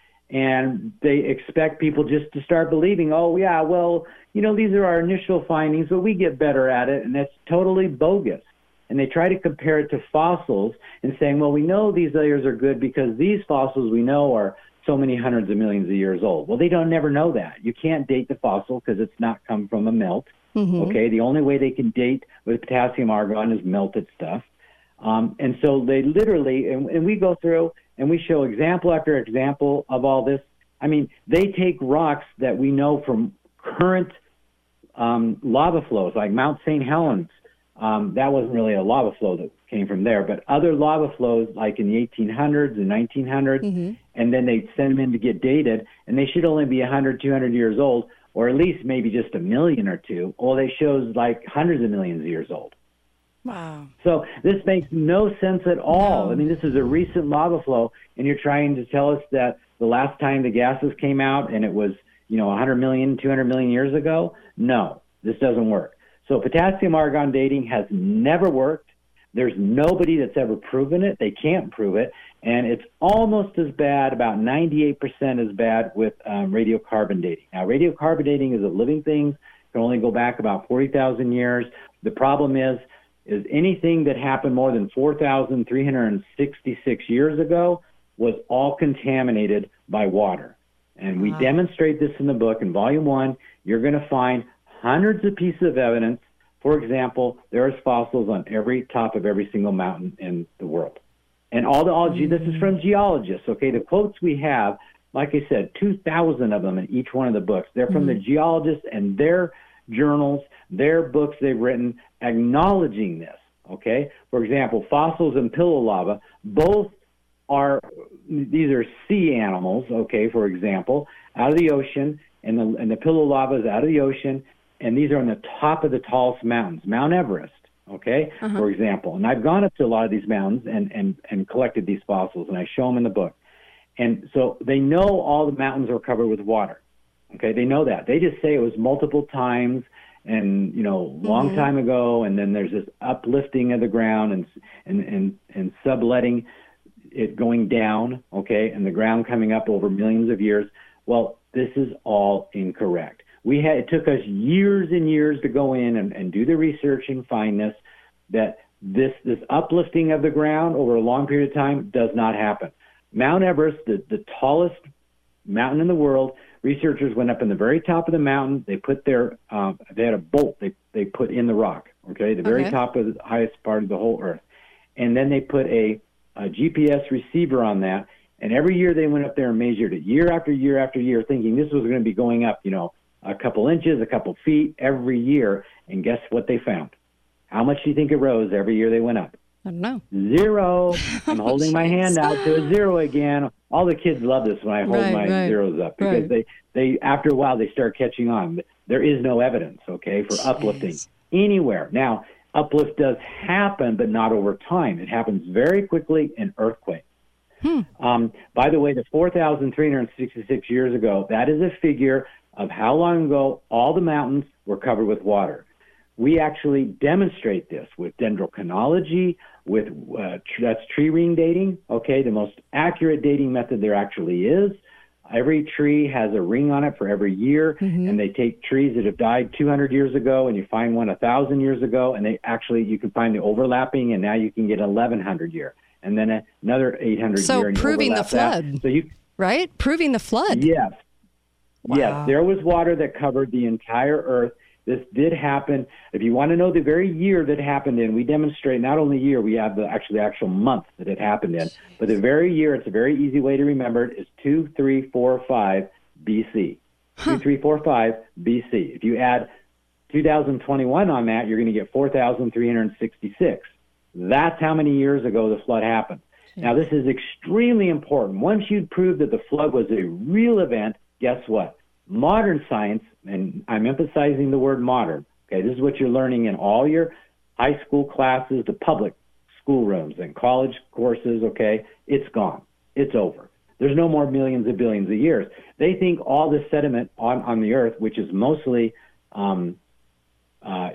and they expect people just to start believing, oh, yeah, well, you know, these are our initial findings, but we get better at it, and that's totally bogus. And they try to compare it to fossils and saying, well, we know these layers are good because these fossils we know are so many hundreds of millions of years old. Well, they don't never know that. You can't date the fossil because it's not come from a melt. Mm-hmm. Okay, the only way they can date with potassium argon is melted stuff. Um, and so they literally, and, and we go through and we show example after example of all this. I mean, they take rocks that we know from current um, lava flows, like Mount Saint Helens. Um, that wasn't really a lava flow that came from there, but other lava flows like in the eighteen hundreds and nineteen hundreds, mm-hmm. and then they send them in to get dated, and they should only be one hundred, two hundred years old, or at least maybe just a million or two. Well, they shows like hundreds of millions of years old. Wow. So this makes no sense at all. No. I mean, this is a recent lava flow, and you're trying to tell us that the last time the gases came out and it was, you know, one hundred million, two hundred million years ago? No, this doesn't work. So potassium argon dating has never worked. There's nobody that's ever proven it. They can't prove it. And it's almost as bad, about ninety-eight percent as bad with um, radiocarbon dating. Now, radiocarbon dating is a living thing. It can only go back about forty thousand years. The problem is, is anything that happened more than four thousand three hundred sixty-six years ago was all contaminated by water. And we wow. demonstrate this in the book. In volume one, you're going to find hundreds of pieces of evidence. For example, there is fossils on every top of every single mountain in the world. And all the, all, mm-hmm. this is from geologists, okay? The quotes we have, like I said, two thousand of them in each one of the books. They're from mm-hmm. the geologists and their journals, their books they've written acknowledging this, okay? For example, fossils and pillow lava, both are, these are sea animals, okay, for example, out of the ocean, and the, and the pillow lava is out of the ocean, and these are on the top of the tallest mountains, Mount Everest, okay, uh-huh. for example. And I've gone up to a lot of these mountains and, and, and collected these fossils, and I show them in the book. And so they know all the mountains are covered with water, Okay, they know that. They just say it was multiple times and, you know, long mm-hmm. time ago, and then there's this uplifting of the ground and and and, and subletting it going down, okay, and the ground coming up over millions of years. Well, this is all incorrect. We had it took us years and years to go in and, and do the research and find this, that this this uplifting of the ground over a long period of time does not happen. Mount Everest, the, the tallest mountain in the world, researchers went up in the very top of the mountain. They put their, um, they had a bolt they, they put in the rock, okay, the very okay. top of the highest part of the whole Earth. And then they put a, a G P S receiver on that. And every year they went up there and measured it, year after year after year, thinking this was going to be going up, you know, a couple inches, a couple feet every year. And guess what they found? How much do you think it rose every year they went up? I don't know. Zero. I'm holding my hand out to a zero again. All the kids love this when I hold right, my right, zeros up because right. they, they, after a while, they start catching on. There is no evidence, okay, for Jeez. uplifting anywhere. Now, uplift does happen, but not over time. It happens very quickly in earthquakes. Hmm. Um, by the way, the four thousand three hundred sixty-six years ago, that is a figure of how long ago all the mountains were covered with water. We actually demonstrate this with dendrochronology, with uh, tr- that's tree ring dating, okay, the most accurate dating method there actually is. Every tree has a ring on it for every year, mm-hmm. and they take trees that have died two hundred years ago, and you find one one thousand years ago, and they actually, you can find the overlapping, and now you can get eleven hundred year, and then another eight hundred so year. And proving the flood, that. So you, right? Proving the flood. Yes. Wow. Yes, there was water that covered the entire Earth. This did happen. If you want to know the very year that it happened in, we demonstrate not only year, we have the actually the actual month that it happened in, but the very year, it's a very easy way to remember it, is two three four five B C. Huh. two three four five B C. If you add two thousand twenty-one on that, you're going to get four thousand three hundred sixty-six. That's how many years ago the flood happened. Yeah. Now, this is extremely important. Once you prove that the flood was a real event, guess what? Modern science, and I'm emphasizing the word modern, okay, this is what you're learning in all your high school classes, the public schoolrooms and college courses, okay, it's gone. It's over. There's no more millions and billions of years. They think all the sediment on, on the Earth, which is mostly um, uh,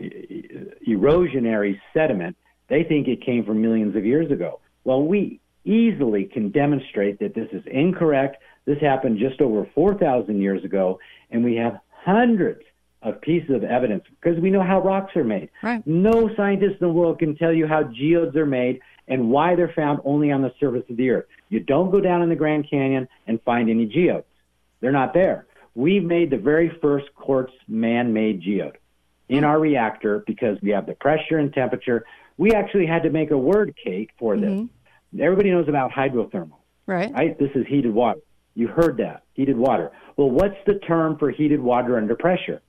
erosionary sediment, they think it came from millions of years ago. Well, we easily can demonstrate that this is incorrect. This happened just over four thousand years ago, and we have hundreds of pieces of evidence because we know how rocks are made. Right. No scientist in the world can tell you how geodes are made and why they're found only on the surface of the Earth. You don't go down in the Grand Canyon and find any geodes. They're not there. We made the very first quartz man-made geode in our reactor because we have the pressure and temperature. We actually had to make a word, Kate, for this. Mm-hmm. Everybody knows about hydrothermal. Right. Right? This is heated water. You heard that, heated water. Well, what's the term for heated water under pressure?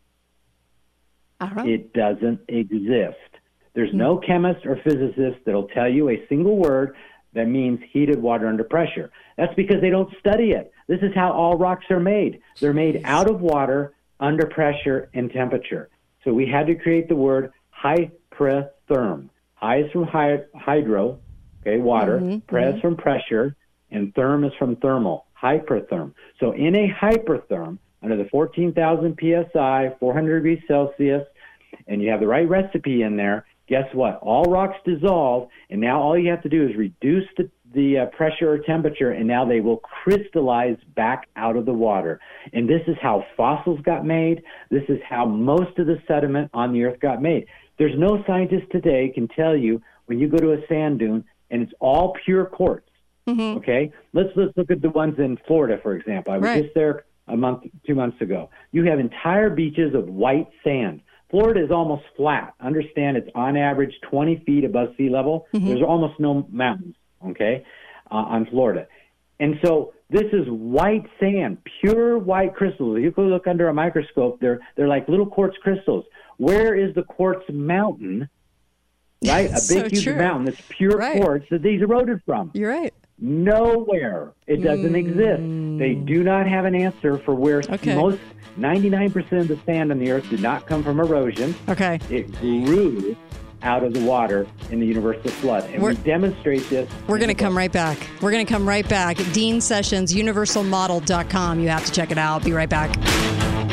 Uh-huh. It doesn't exist. There's mm-hmm. no chemist or physicist that'll tell you a single word that means heated water under pressure. That's because they don't study it. This is how all rocks are made. They're made out of water under pressure and temperature. So we had to create the word hypertherm. Hy is from hy- hydro, okay, water. Mm-hmm. Pre is from pressure, and therm is from thermal. Hypertherm. So in a hypertherm, under the fourteen thousand P S I, four hundred degrees Celsius, and you have the right recipe in there, guess what? All rocks dissolve, and now all you have to do is reduce the, the uh, pressure or temperature, and now they will crystallize back out of the water. And this is how fossils got made. This is how most of the sediment on the Earth got made. There's no scientist today can tell you when you go to a sand dune, and it's all pure quartz. Mm-hmm. Okay, let's let's look at the ones in Florida, for example. I was right. just there a month, two months ago. You have entire beaches of white sand. Florida is almost flat. Understand, it's on average twenty feet above sea level. Mm-hmm. There's almost no mountains. Okay, uh, on Florida, and so this is white sand, pure white crystals. If you go look under a microscope, they're they're like little quartz crystals. Where is the quartz mountain? Right, a big so huge true. mountain that's pure right. quartz that these eroded from. You're right. Nowhere. It doesn't mm. exist. They do not have an answer for where okay. most ninety-nine percent of the sand on the Earth did not come from erosion. Okay. It grew out of the water in the universal flood. And we're, we demonstrate this. We're going to come right back. We're going to come right back. Dean Sessions, universal model dot com. You have to check it out. Be right back.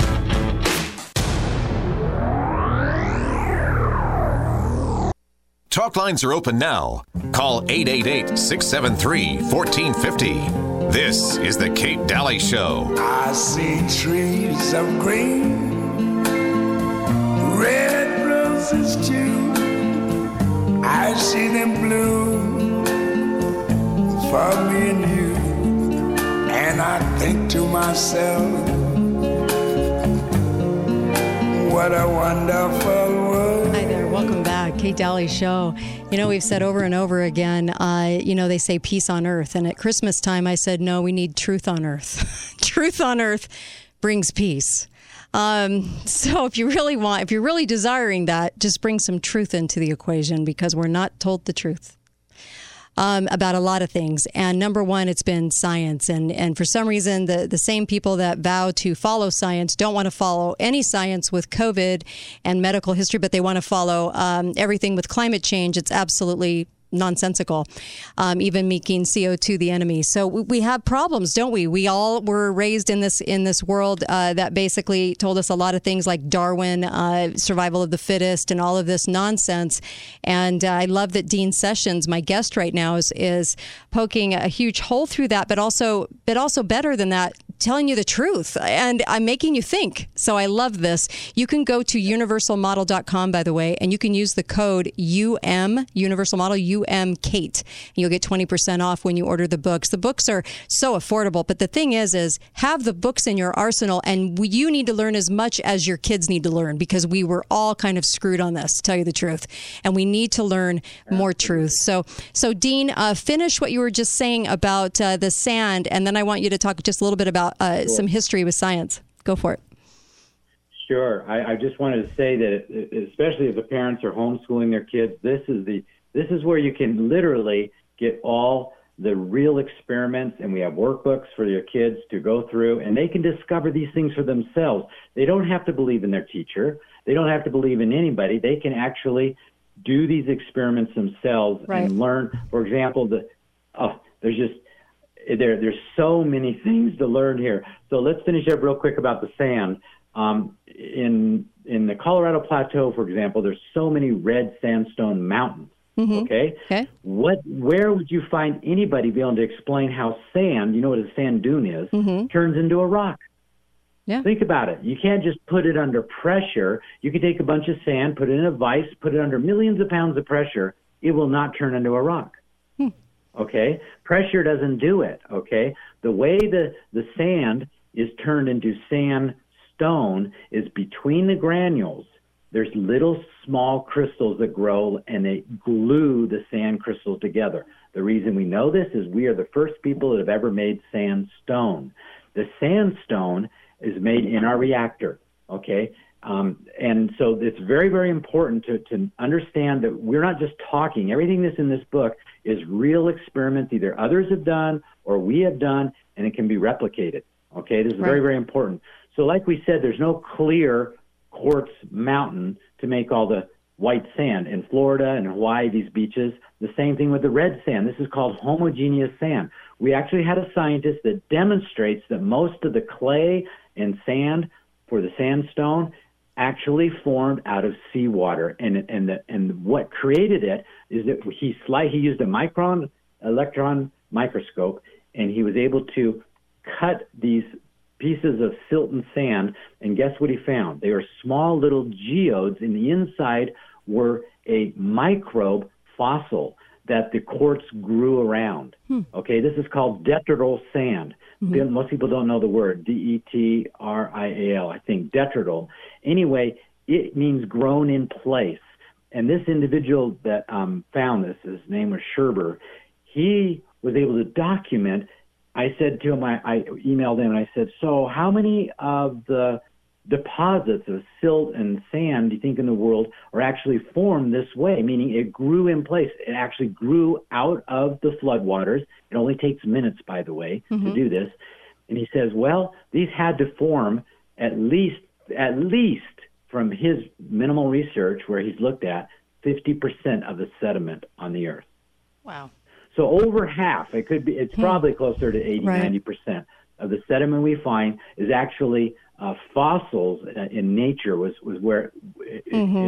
Talk lines are open now. Call eight eight eight, six seven three, one four five zero. This is the Kate Daly Show. I see trees of green, red roses too. I see them bloom for me and you. And I think to myself, what a wonderful world. Hi there. Welcome back. Kate Daly Show. You know, we've said over and over again, uh, you know, they say peace on earth. And at Christmas time, I said, no, we need truth on earth. Truth on earth brings peace. Um, so if you really want, if you're really desiring that, just bring some truth into the equation, because we're not told the truth. Um, about a lot of things. And number one, it's been science. And, and for some reason, the, the same people that vow to follow science don't want to follow any science with COVID and medical history, but they want to follow um, everything with climate change. It's absolutely nonsensical, um, even making C O two the enemy. So we, we have problems, don't we? We all were raised in this in this world uh, that basically told us a lot of things like Darwin, uh, survival of the fittest, and all of this nonsense. And uh, I love that Dean Sessions, my guest right now, is is poking a huge hole through that, but also but also better than that, telling you the truth, and I'm making you think. So I love this. You can go to universal model dot com, by the way, and you can use the code U M, Universal Model, U M Kate. And you'll get twenty percent off when you order the books. The books are so affordable, but the thing is, is have the books in your arsenal, and we, you need to learn as much as your kids need to learn, because we were all kind of screwed on this, to tell you the truth, and we need to learn more truth. So, so Dean, uh, finish what you were just saying about uh, the sand, and then I want you to talk just a little bit about uh, sure. some history with science. Go for it. Sure. I, I just wanted to say that, especially if the parents are homeschooling their kids, this is the this is where you can literally get all the real experiments, and we have workbooks for your kids to go through, and they can discover these things for themselves. They don't have to believe in their teacher. They don't have to believe in anybody. They can actually do these experiments themselves right. and learn. For example, the oh, there's just there there's so many things to learn here. So let's finish up real quick about the sand. Um, in in the Colorado Plateau, for example, there's so many red sandstone mountains. Mm-hmm. Okay? Okay. What? Where would you find anybody be able to explain how sand, you know what a sand dune is, mm-hmm. turns into a rock? Yeah. Think about it. You can't just put it under pressure. You can take a bunch of sand, put it in a vise, put it under millions of pounds of pressure. It will not turn into a rock. Hmm. Okay? Pressure doesn't do it. Okay? The way the, the sand is turned into sandstone is between the granules. There's little small crystals that grow, and they glue the sand crystals together. The reason we know this is we are the first people that have ever made sandstone. The sandstone is made in our reactor, okay? Um, and so it's very, very important to, to understand that we're not just talking. Everything that's in this book is real experiments either others have done or we have done, and it can be replicated, okay? This is right. very, very important. So like we said, there's no clear quartz mountain to make all the white sand. In Florida and Hawaii, these beaches, the same thing with the red sand. This is called homogeneous sand. We actually had a scientist that demonstrates that most of the clay and sand for the sandstone actually formed out of seawater. And and the, and what created it is that he sli- he used a micron electron microscope, and he was able to cut these pieces of silt and sand, and guess what he found? They were small little geodes. In the inside were a microbe fossil that the quartz grew around. Hmm. Okay, this is called detrital sand. Mm-hmm. Most people don't know the word, D E T R I A L, I think, detrital. Anyway, it means grown in place. And this individual that um, found this, his name was Scherber, he was able to document. I said to him, I, I emailed him, and I said, so how many of the deposits of silt and sand do you think in the world are actually formed this way, meaning it grew in place? It actually grew out of the floodwaters. It only takes minutes, by the way, mm-hmm. to do this. And he says, well, these had to form at least, at least from his minimal research where he's looked at, fifty percent of the sediment on the earth. Wow. So over half, it could be, it's hmm. probably closer to eighty, right. ninety percent of the sediment we find is actually uh, fossils in nature was, was where it, mm-hmm. it,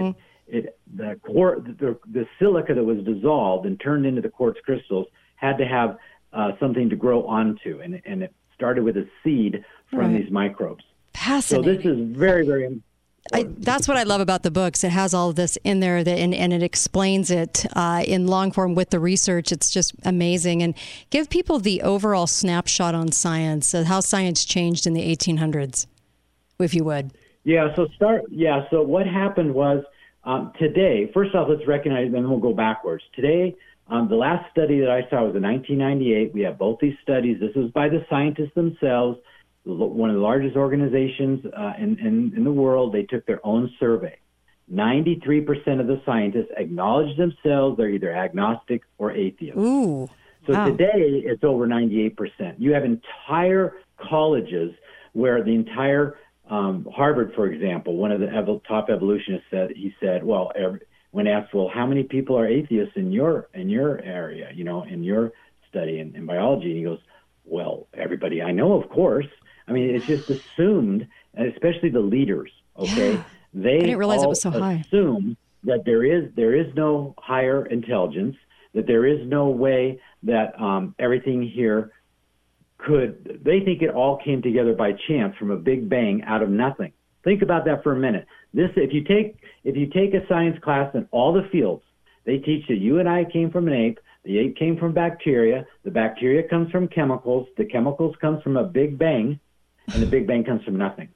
it the core the, the silica that was dissolved and turned into the quartz crystals had to have uh, something to grow onto, and and it started with a seed from Right. these microbes. Fascinating. So this is very very. I, that's what I love about the books. It has all of this in there, that, and, and it explains it uh, in long form with the research. It's just amazing. And give people the overall snapshot on science, uh, how science changed in the eighteen hundreds, if you would. Yeah. So start. Yeah. So what happened was um, today. First off, let's recognize, and then we'll go backwards. Today, um, the last study that I saw was in nineteen ninety-eight. We have both these studies. This was by the scientists themselves. One of the largest organizations uh, in, in, in the world. They took their own survey. ninety-three percent of the scientists acknowledge themselves they're either agnostic or atheist. Ooh. So wow. today it's over ninety-eight percent. You have entire colleges where the entire um, Harvard, for example, one of the ev- top evolutionists said, he said, well, every, when asked, well, how many people are atheists in your in your area, you know, in your study in, in biology? And he goes, well, everybody I know, of course. I mean, it's just assumed, and especially the leaders, okay? Yeah. They I didn't realize all it was so high. assume that there is there is no higher intelligence, that there is no way that um, everything here could, they think it all came together by chance from a big bang out of nothing. Think about that for a minute. This, if you take if you take a science class in all the fields, they teach that you and I came from an ape, the ape came from bacteria, the bacteria comes from chemicals, the chemicals comes from a big bang, and the big bang comes from nothing.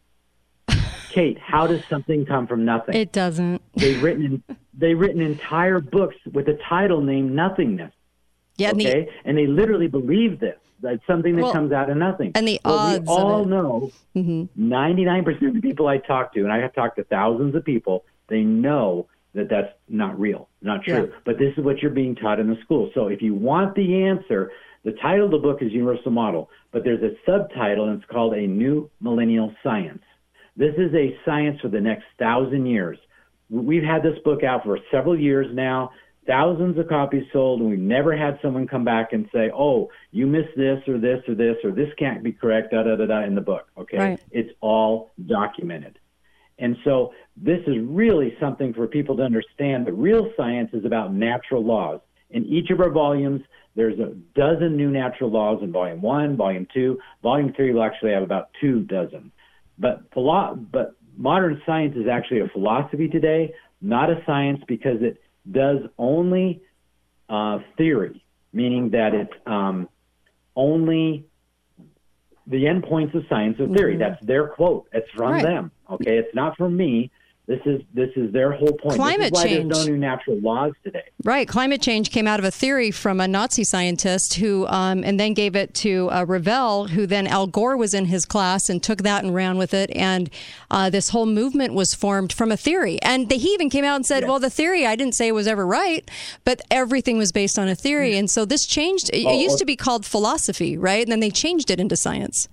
Kate, how does something come from nothing? It doesn't. They've written they've written entire books with a title named Nothingness. Yeah, and Okay, the, and they literally believe this. That's something that Well, comes out of nothing. and the Well, odds we of all it. know mm-hmm. ninety-nine percent of the people I talk to, and I have talked to thousands of people, they know that that's not real, not true. Yeah. But this is what you're being taught in the school. So if you want the answer, the title of the book is Universal Model, but there's a subtitle, and it's called A New Millennial Science. This is a science for the next thousand years. We've had this book out for several years now, thousands of copies sold, and we've never had someone come back and say, oh, you missed this or this or this, or this can't be correct, da, da, da, da, in the book, okay? Right. It's all documented. And so this is really something for people to understand that real science is about natural laws. In each of our volumes, there's a dozen new natural laws in volume one, volume two. Volume three will actually have about two dozen. But philo- but modern science is actually a philosophy today, not a science, because it does only uh, theory, meaning that it's um, only the endpoints of science of theory. Mm-hmm. That's their quote. It's from Right. them. Okay, it's not from me. This is this is their whole point. Climate this is why change. There's no new natural laws today. Right. Climate change came out of a theory from a Nazi scientist who, um, and then gave it to uh, Revell, who then Al Gore was in his class and took that and ran with it. And uh, this whole movement was formed from a theory. And he even came out and said, Yeah. well, the theory, I didn't say was ever right, but everything was based on a theory. And so this changed. It, Oh, it used oh. to be called philosophy, right? And then they changed it into science.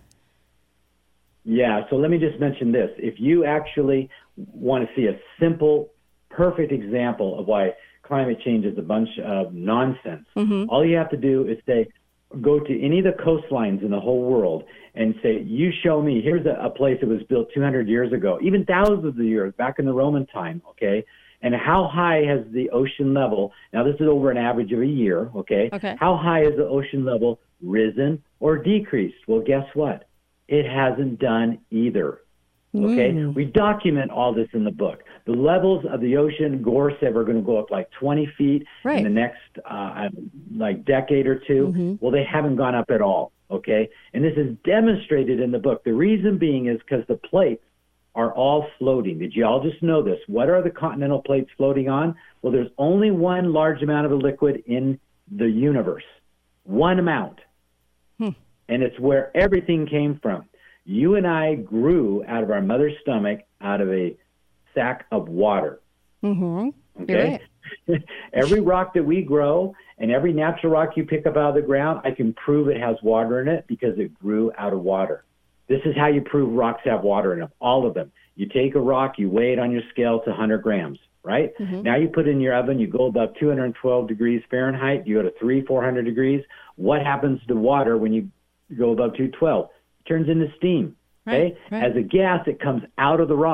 Yeah, so let me just mention this. If you actually want to see a simple, perfect example of why climate change is a bunch of nonsense, Mm-hmm. all you have to do is say, go to any of the coastlines in the whole world and say, you show me, here's a, a place that was built two hundred years ago, even thousands of years, back in the Roman time, okay? And how high has the ocean level, now this is over an average of a year, okay? Okay. How high has the ocean level risen or decreased? Well, guess what? It hasn't done either. Okay, Mm. we document all this in the book. The levels of the ocean, Gore said, we're going to go up like twenty feet Right. in the next uh, like decade or two. Mm-hmm. Well, they haven't gone up at all. Okay, and this is demonstrated in the book. The reason being is because the plates are all floating. The geologists know this. What are the continental plates floating on? Well, there's only one large amount of a liquid in the universe. One amount. Hmm. And it's where everything came from. You and I grew out of our mother's stomach out of a sack of water. Mm-hmm. Okay? You're right. Every rock that we grow and every natural rock you pick up out of the ground, I can prove it has water in it because it grew out of water. This is how you prove rocks have water in them, all of them. You take a rock, you weigh it on your scale, it's one hundred grams, right? Mm-hmm. Now you put it in your oven, you go above two hundred twelve degrees Fahrenheit, you go to three, four hundred degrees. What happens to water when you go above two twelve? It turns into steam, okay? Right, right. As a gas, it comes out of the rock.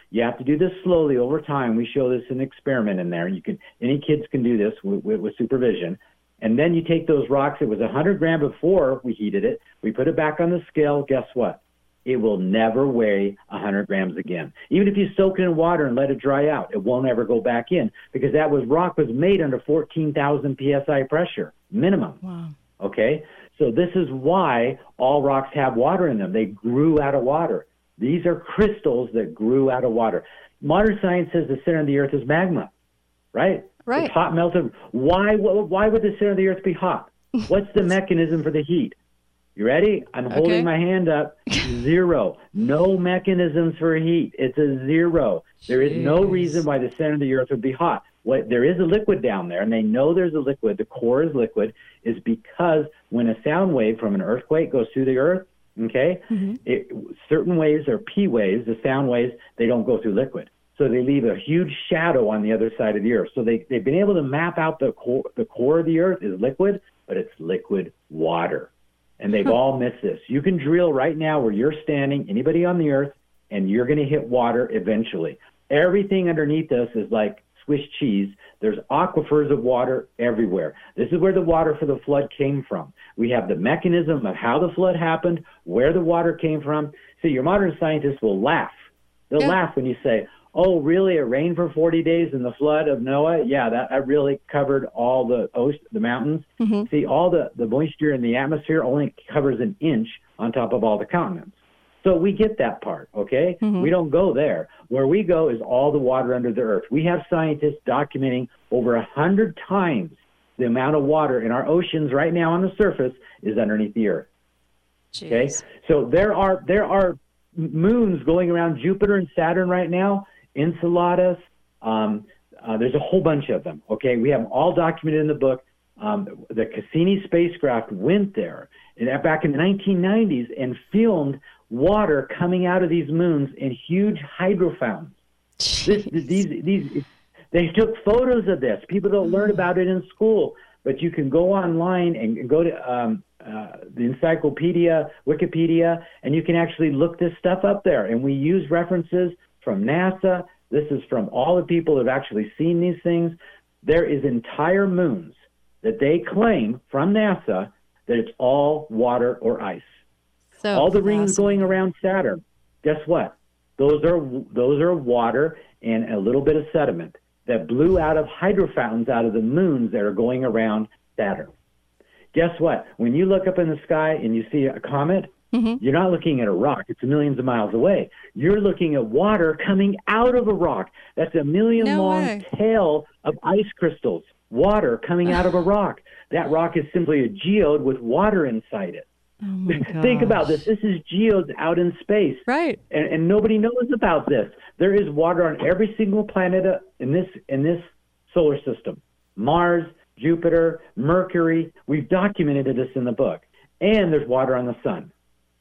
You have to do this slowly over time. We show this in an experiment in there. You can, any kids can do this with, with, with supervision. And then you take those rocks. It was one hundred grams before we heated it. We put it back on the scale. Guess what? It will never weigh one hundred grams again. Even if you soak it in water and let it dry out, it won't ever go back in because that was rock was made under fourteen thousand P S I pressure minimum. Wow. Okay? So this is why all rocks have water in them. They grew out of water. These are crystals that grew out of water. Modern science says the center of the earth is magma, right? Right. It's hot melted. Why, why would the center of the earth be hot? What's the mechanism for the heat? You ready? I'm Okay. holding my hand up. Zero. No mechanisms for heat. It's a zero. There is no reason why the center of the earth would be hot. What, there is a liquid down there, and they know there's a liquid. The core is liquid, is because when a sound wave from an earthquake goes through the earth, okay, mm-hmm. it, certain waves are P waves, the sound waves, they don't go through liquid. So they leave a huge shadow on the other side of the earth. So they, they've been able to map out the core, the core of the earth is liquid, but it's liquid water. And they've all missed this. You can drill right now where you're standing, anybody on the earth, and you're going to hit water eventually. Everything underneath us is like Swiss cheese. There's aquifers of water everywhere. This is where the water for the flood came from. We have the mechanism of how the flood happened, where the water came from. See, your modern scientists will laugh. They'll yeah. laugh when you say, oh, really, it rained for forty days in the flood of Noah? Yeah, that, that really covered all the ocean, the mountains. Mm-hmm. See, all the, the moisture in the atmosphere only covers an inch on top of all the continents. So we get that part, okay? Mm-hmm. We don't go there. Where we go is all the water under the earth. We have scientists documenting over a hundred times the amount of water in our oceans right now on the surface is underneath the earth. Jeez. Okay? So there are there are moons going around Jupiter and Saturn right now, Enceladus. Um, uh, there's a whole bunch of them, okay? We have them all documented in the book. Um, the Cassini spacecraft went there back in the nineteen nineties and filmed water coming out of these moons in huge hydro fountains. This, these, these, they took photos of this. People don't learn about it in school, but you can go online and go to um, uh, the encyclopedia, Wikipedia, and you can actually look this stuff up there. And we use references from NASA. This is from all the people who have actually seen these things. There is entire moons that they claim from NASA that it's all water or ice. So all the rings going around Saturn, guess what? Those are those are water and a little bit of sediment that blew out of hydro fountains out of the moons that are going around Saturn. Guess what? When you look up in the sky and you see a comet, mm-hmm. you're not looking at a rock. It's millions of miles away. You're looking at water coming out of a rock. That's a million-long no tail of ice crystals, water coming out of a rock. That rock is simply a geode with water inside it. Oh my Think about this. This is geodes out in space. Right. And, and nobody knows about this. There is water on every single planet in this in this solar system. Mars, Jupiter, Mercury. We've documented this in the book. And there's water on the sun.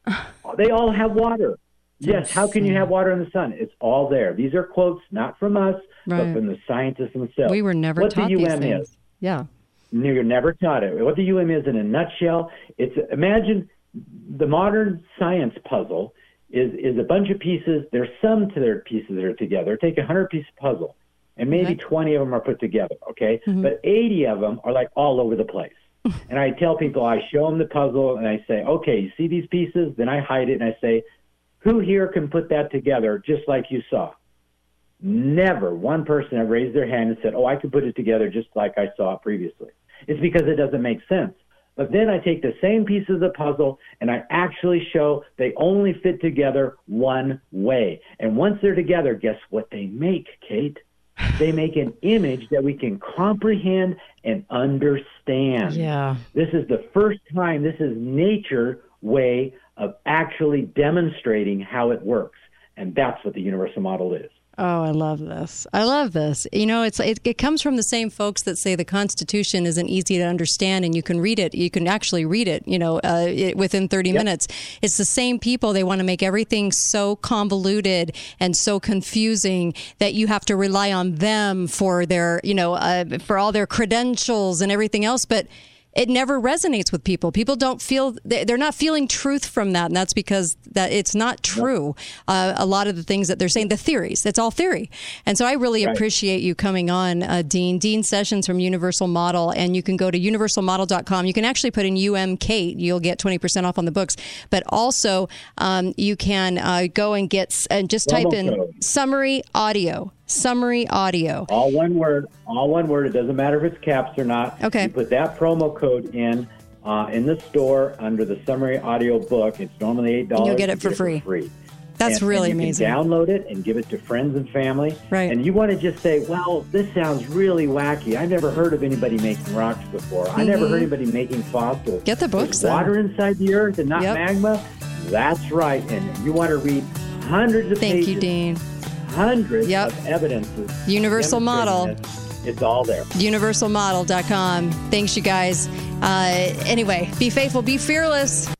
They all have water. Yes, how can you have water in the sun? It's all there. These are quotes not from us, right. but from the scientists themselves. We were never what taught the U M these things. Is. Yeah. You're never taught it. What the U M is in a nutshell, it's imagine the modern science puzzle is is a bunch of pieces. There's some to their pieces that are together. Take a hundred piece puzzle, and maybe okay. twenty of them are put together. Okay, mm-hmm. but eighty of them are like all over the place. And I tell people, I show them the puzzle, and I say, okay, you see these pieces? Then I hide it, and I say, who here can put that together just like you saw? Never one person have raised their hand and said, oh, I can put it together just like I saw it previously. It's because it doesn't make sense. But then I take the same piece of the puzzle and I actually show they only fit together one way. And once they're together, guess what they make, Kate? They make an image that we can comprehend and understand. Yeah. This is the first time, this is nature's way of actually demonstrating how it works. And that's what the universal model is. Oh, I love this. I love this. You know, it's it, it comes from the same folks that say the Constitution isn't easy to understand and you can read it. You can actually read it, you know, uh, it, within thirty yep. minutes. It's the same people. They want to make everything so convoluted and so confusing that you have to rely on them for their, you know, uh, for all their credentials and everything else. But it never resonates with people. People don't feel, they're not feeling truth from that. And that's because that it's not true. Uh, a lot of the things that they're saying, the theories, it's all theory. And so I really right. appreciate you coming on, uh, Dean. Dean Sessions from Universal Model. And you can go to universal model dot com. You can actually put in U M Kate. You'll get twenty percent off on the books. But also, um, you can uh, go and get, and just type in code. Summary Audio. Summary Audio. All one word. All one word. It doesn't matter if it's caps or not. Okay. You put that promo code in uh, in the store under the Summary Audio book. It's normally eight dollars. And you'll get it for get free. It for free. That's and, really and you amazing. Can download it and give it to friends and family. Right. And you want to just say, well, this sounds really wacky. I've never heard of anybody making rocks before. Mm-hmm. I never heard anybody making fossils. Get the books. There's water inside the earth and not yep. magma. That's right. And you want to read hundreds of Thank pages. Thank you, Dean. Hundreds yep. of evidences. Universal Model. It. It's all there. universal model dot com. Thanks, you guys. Uh, anyway, be faithful, be fearless.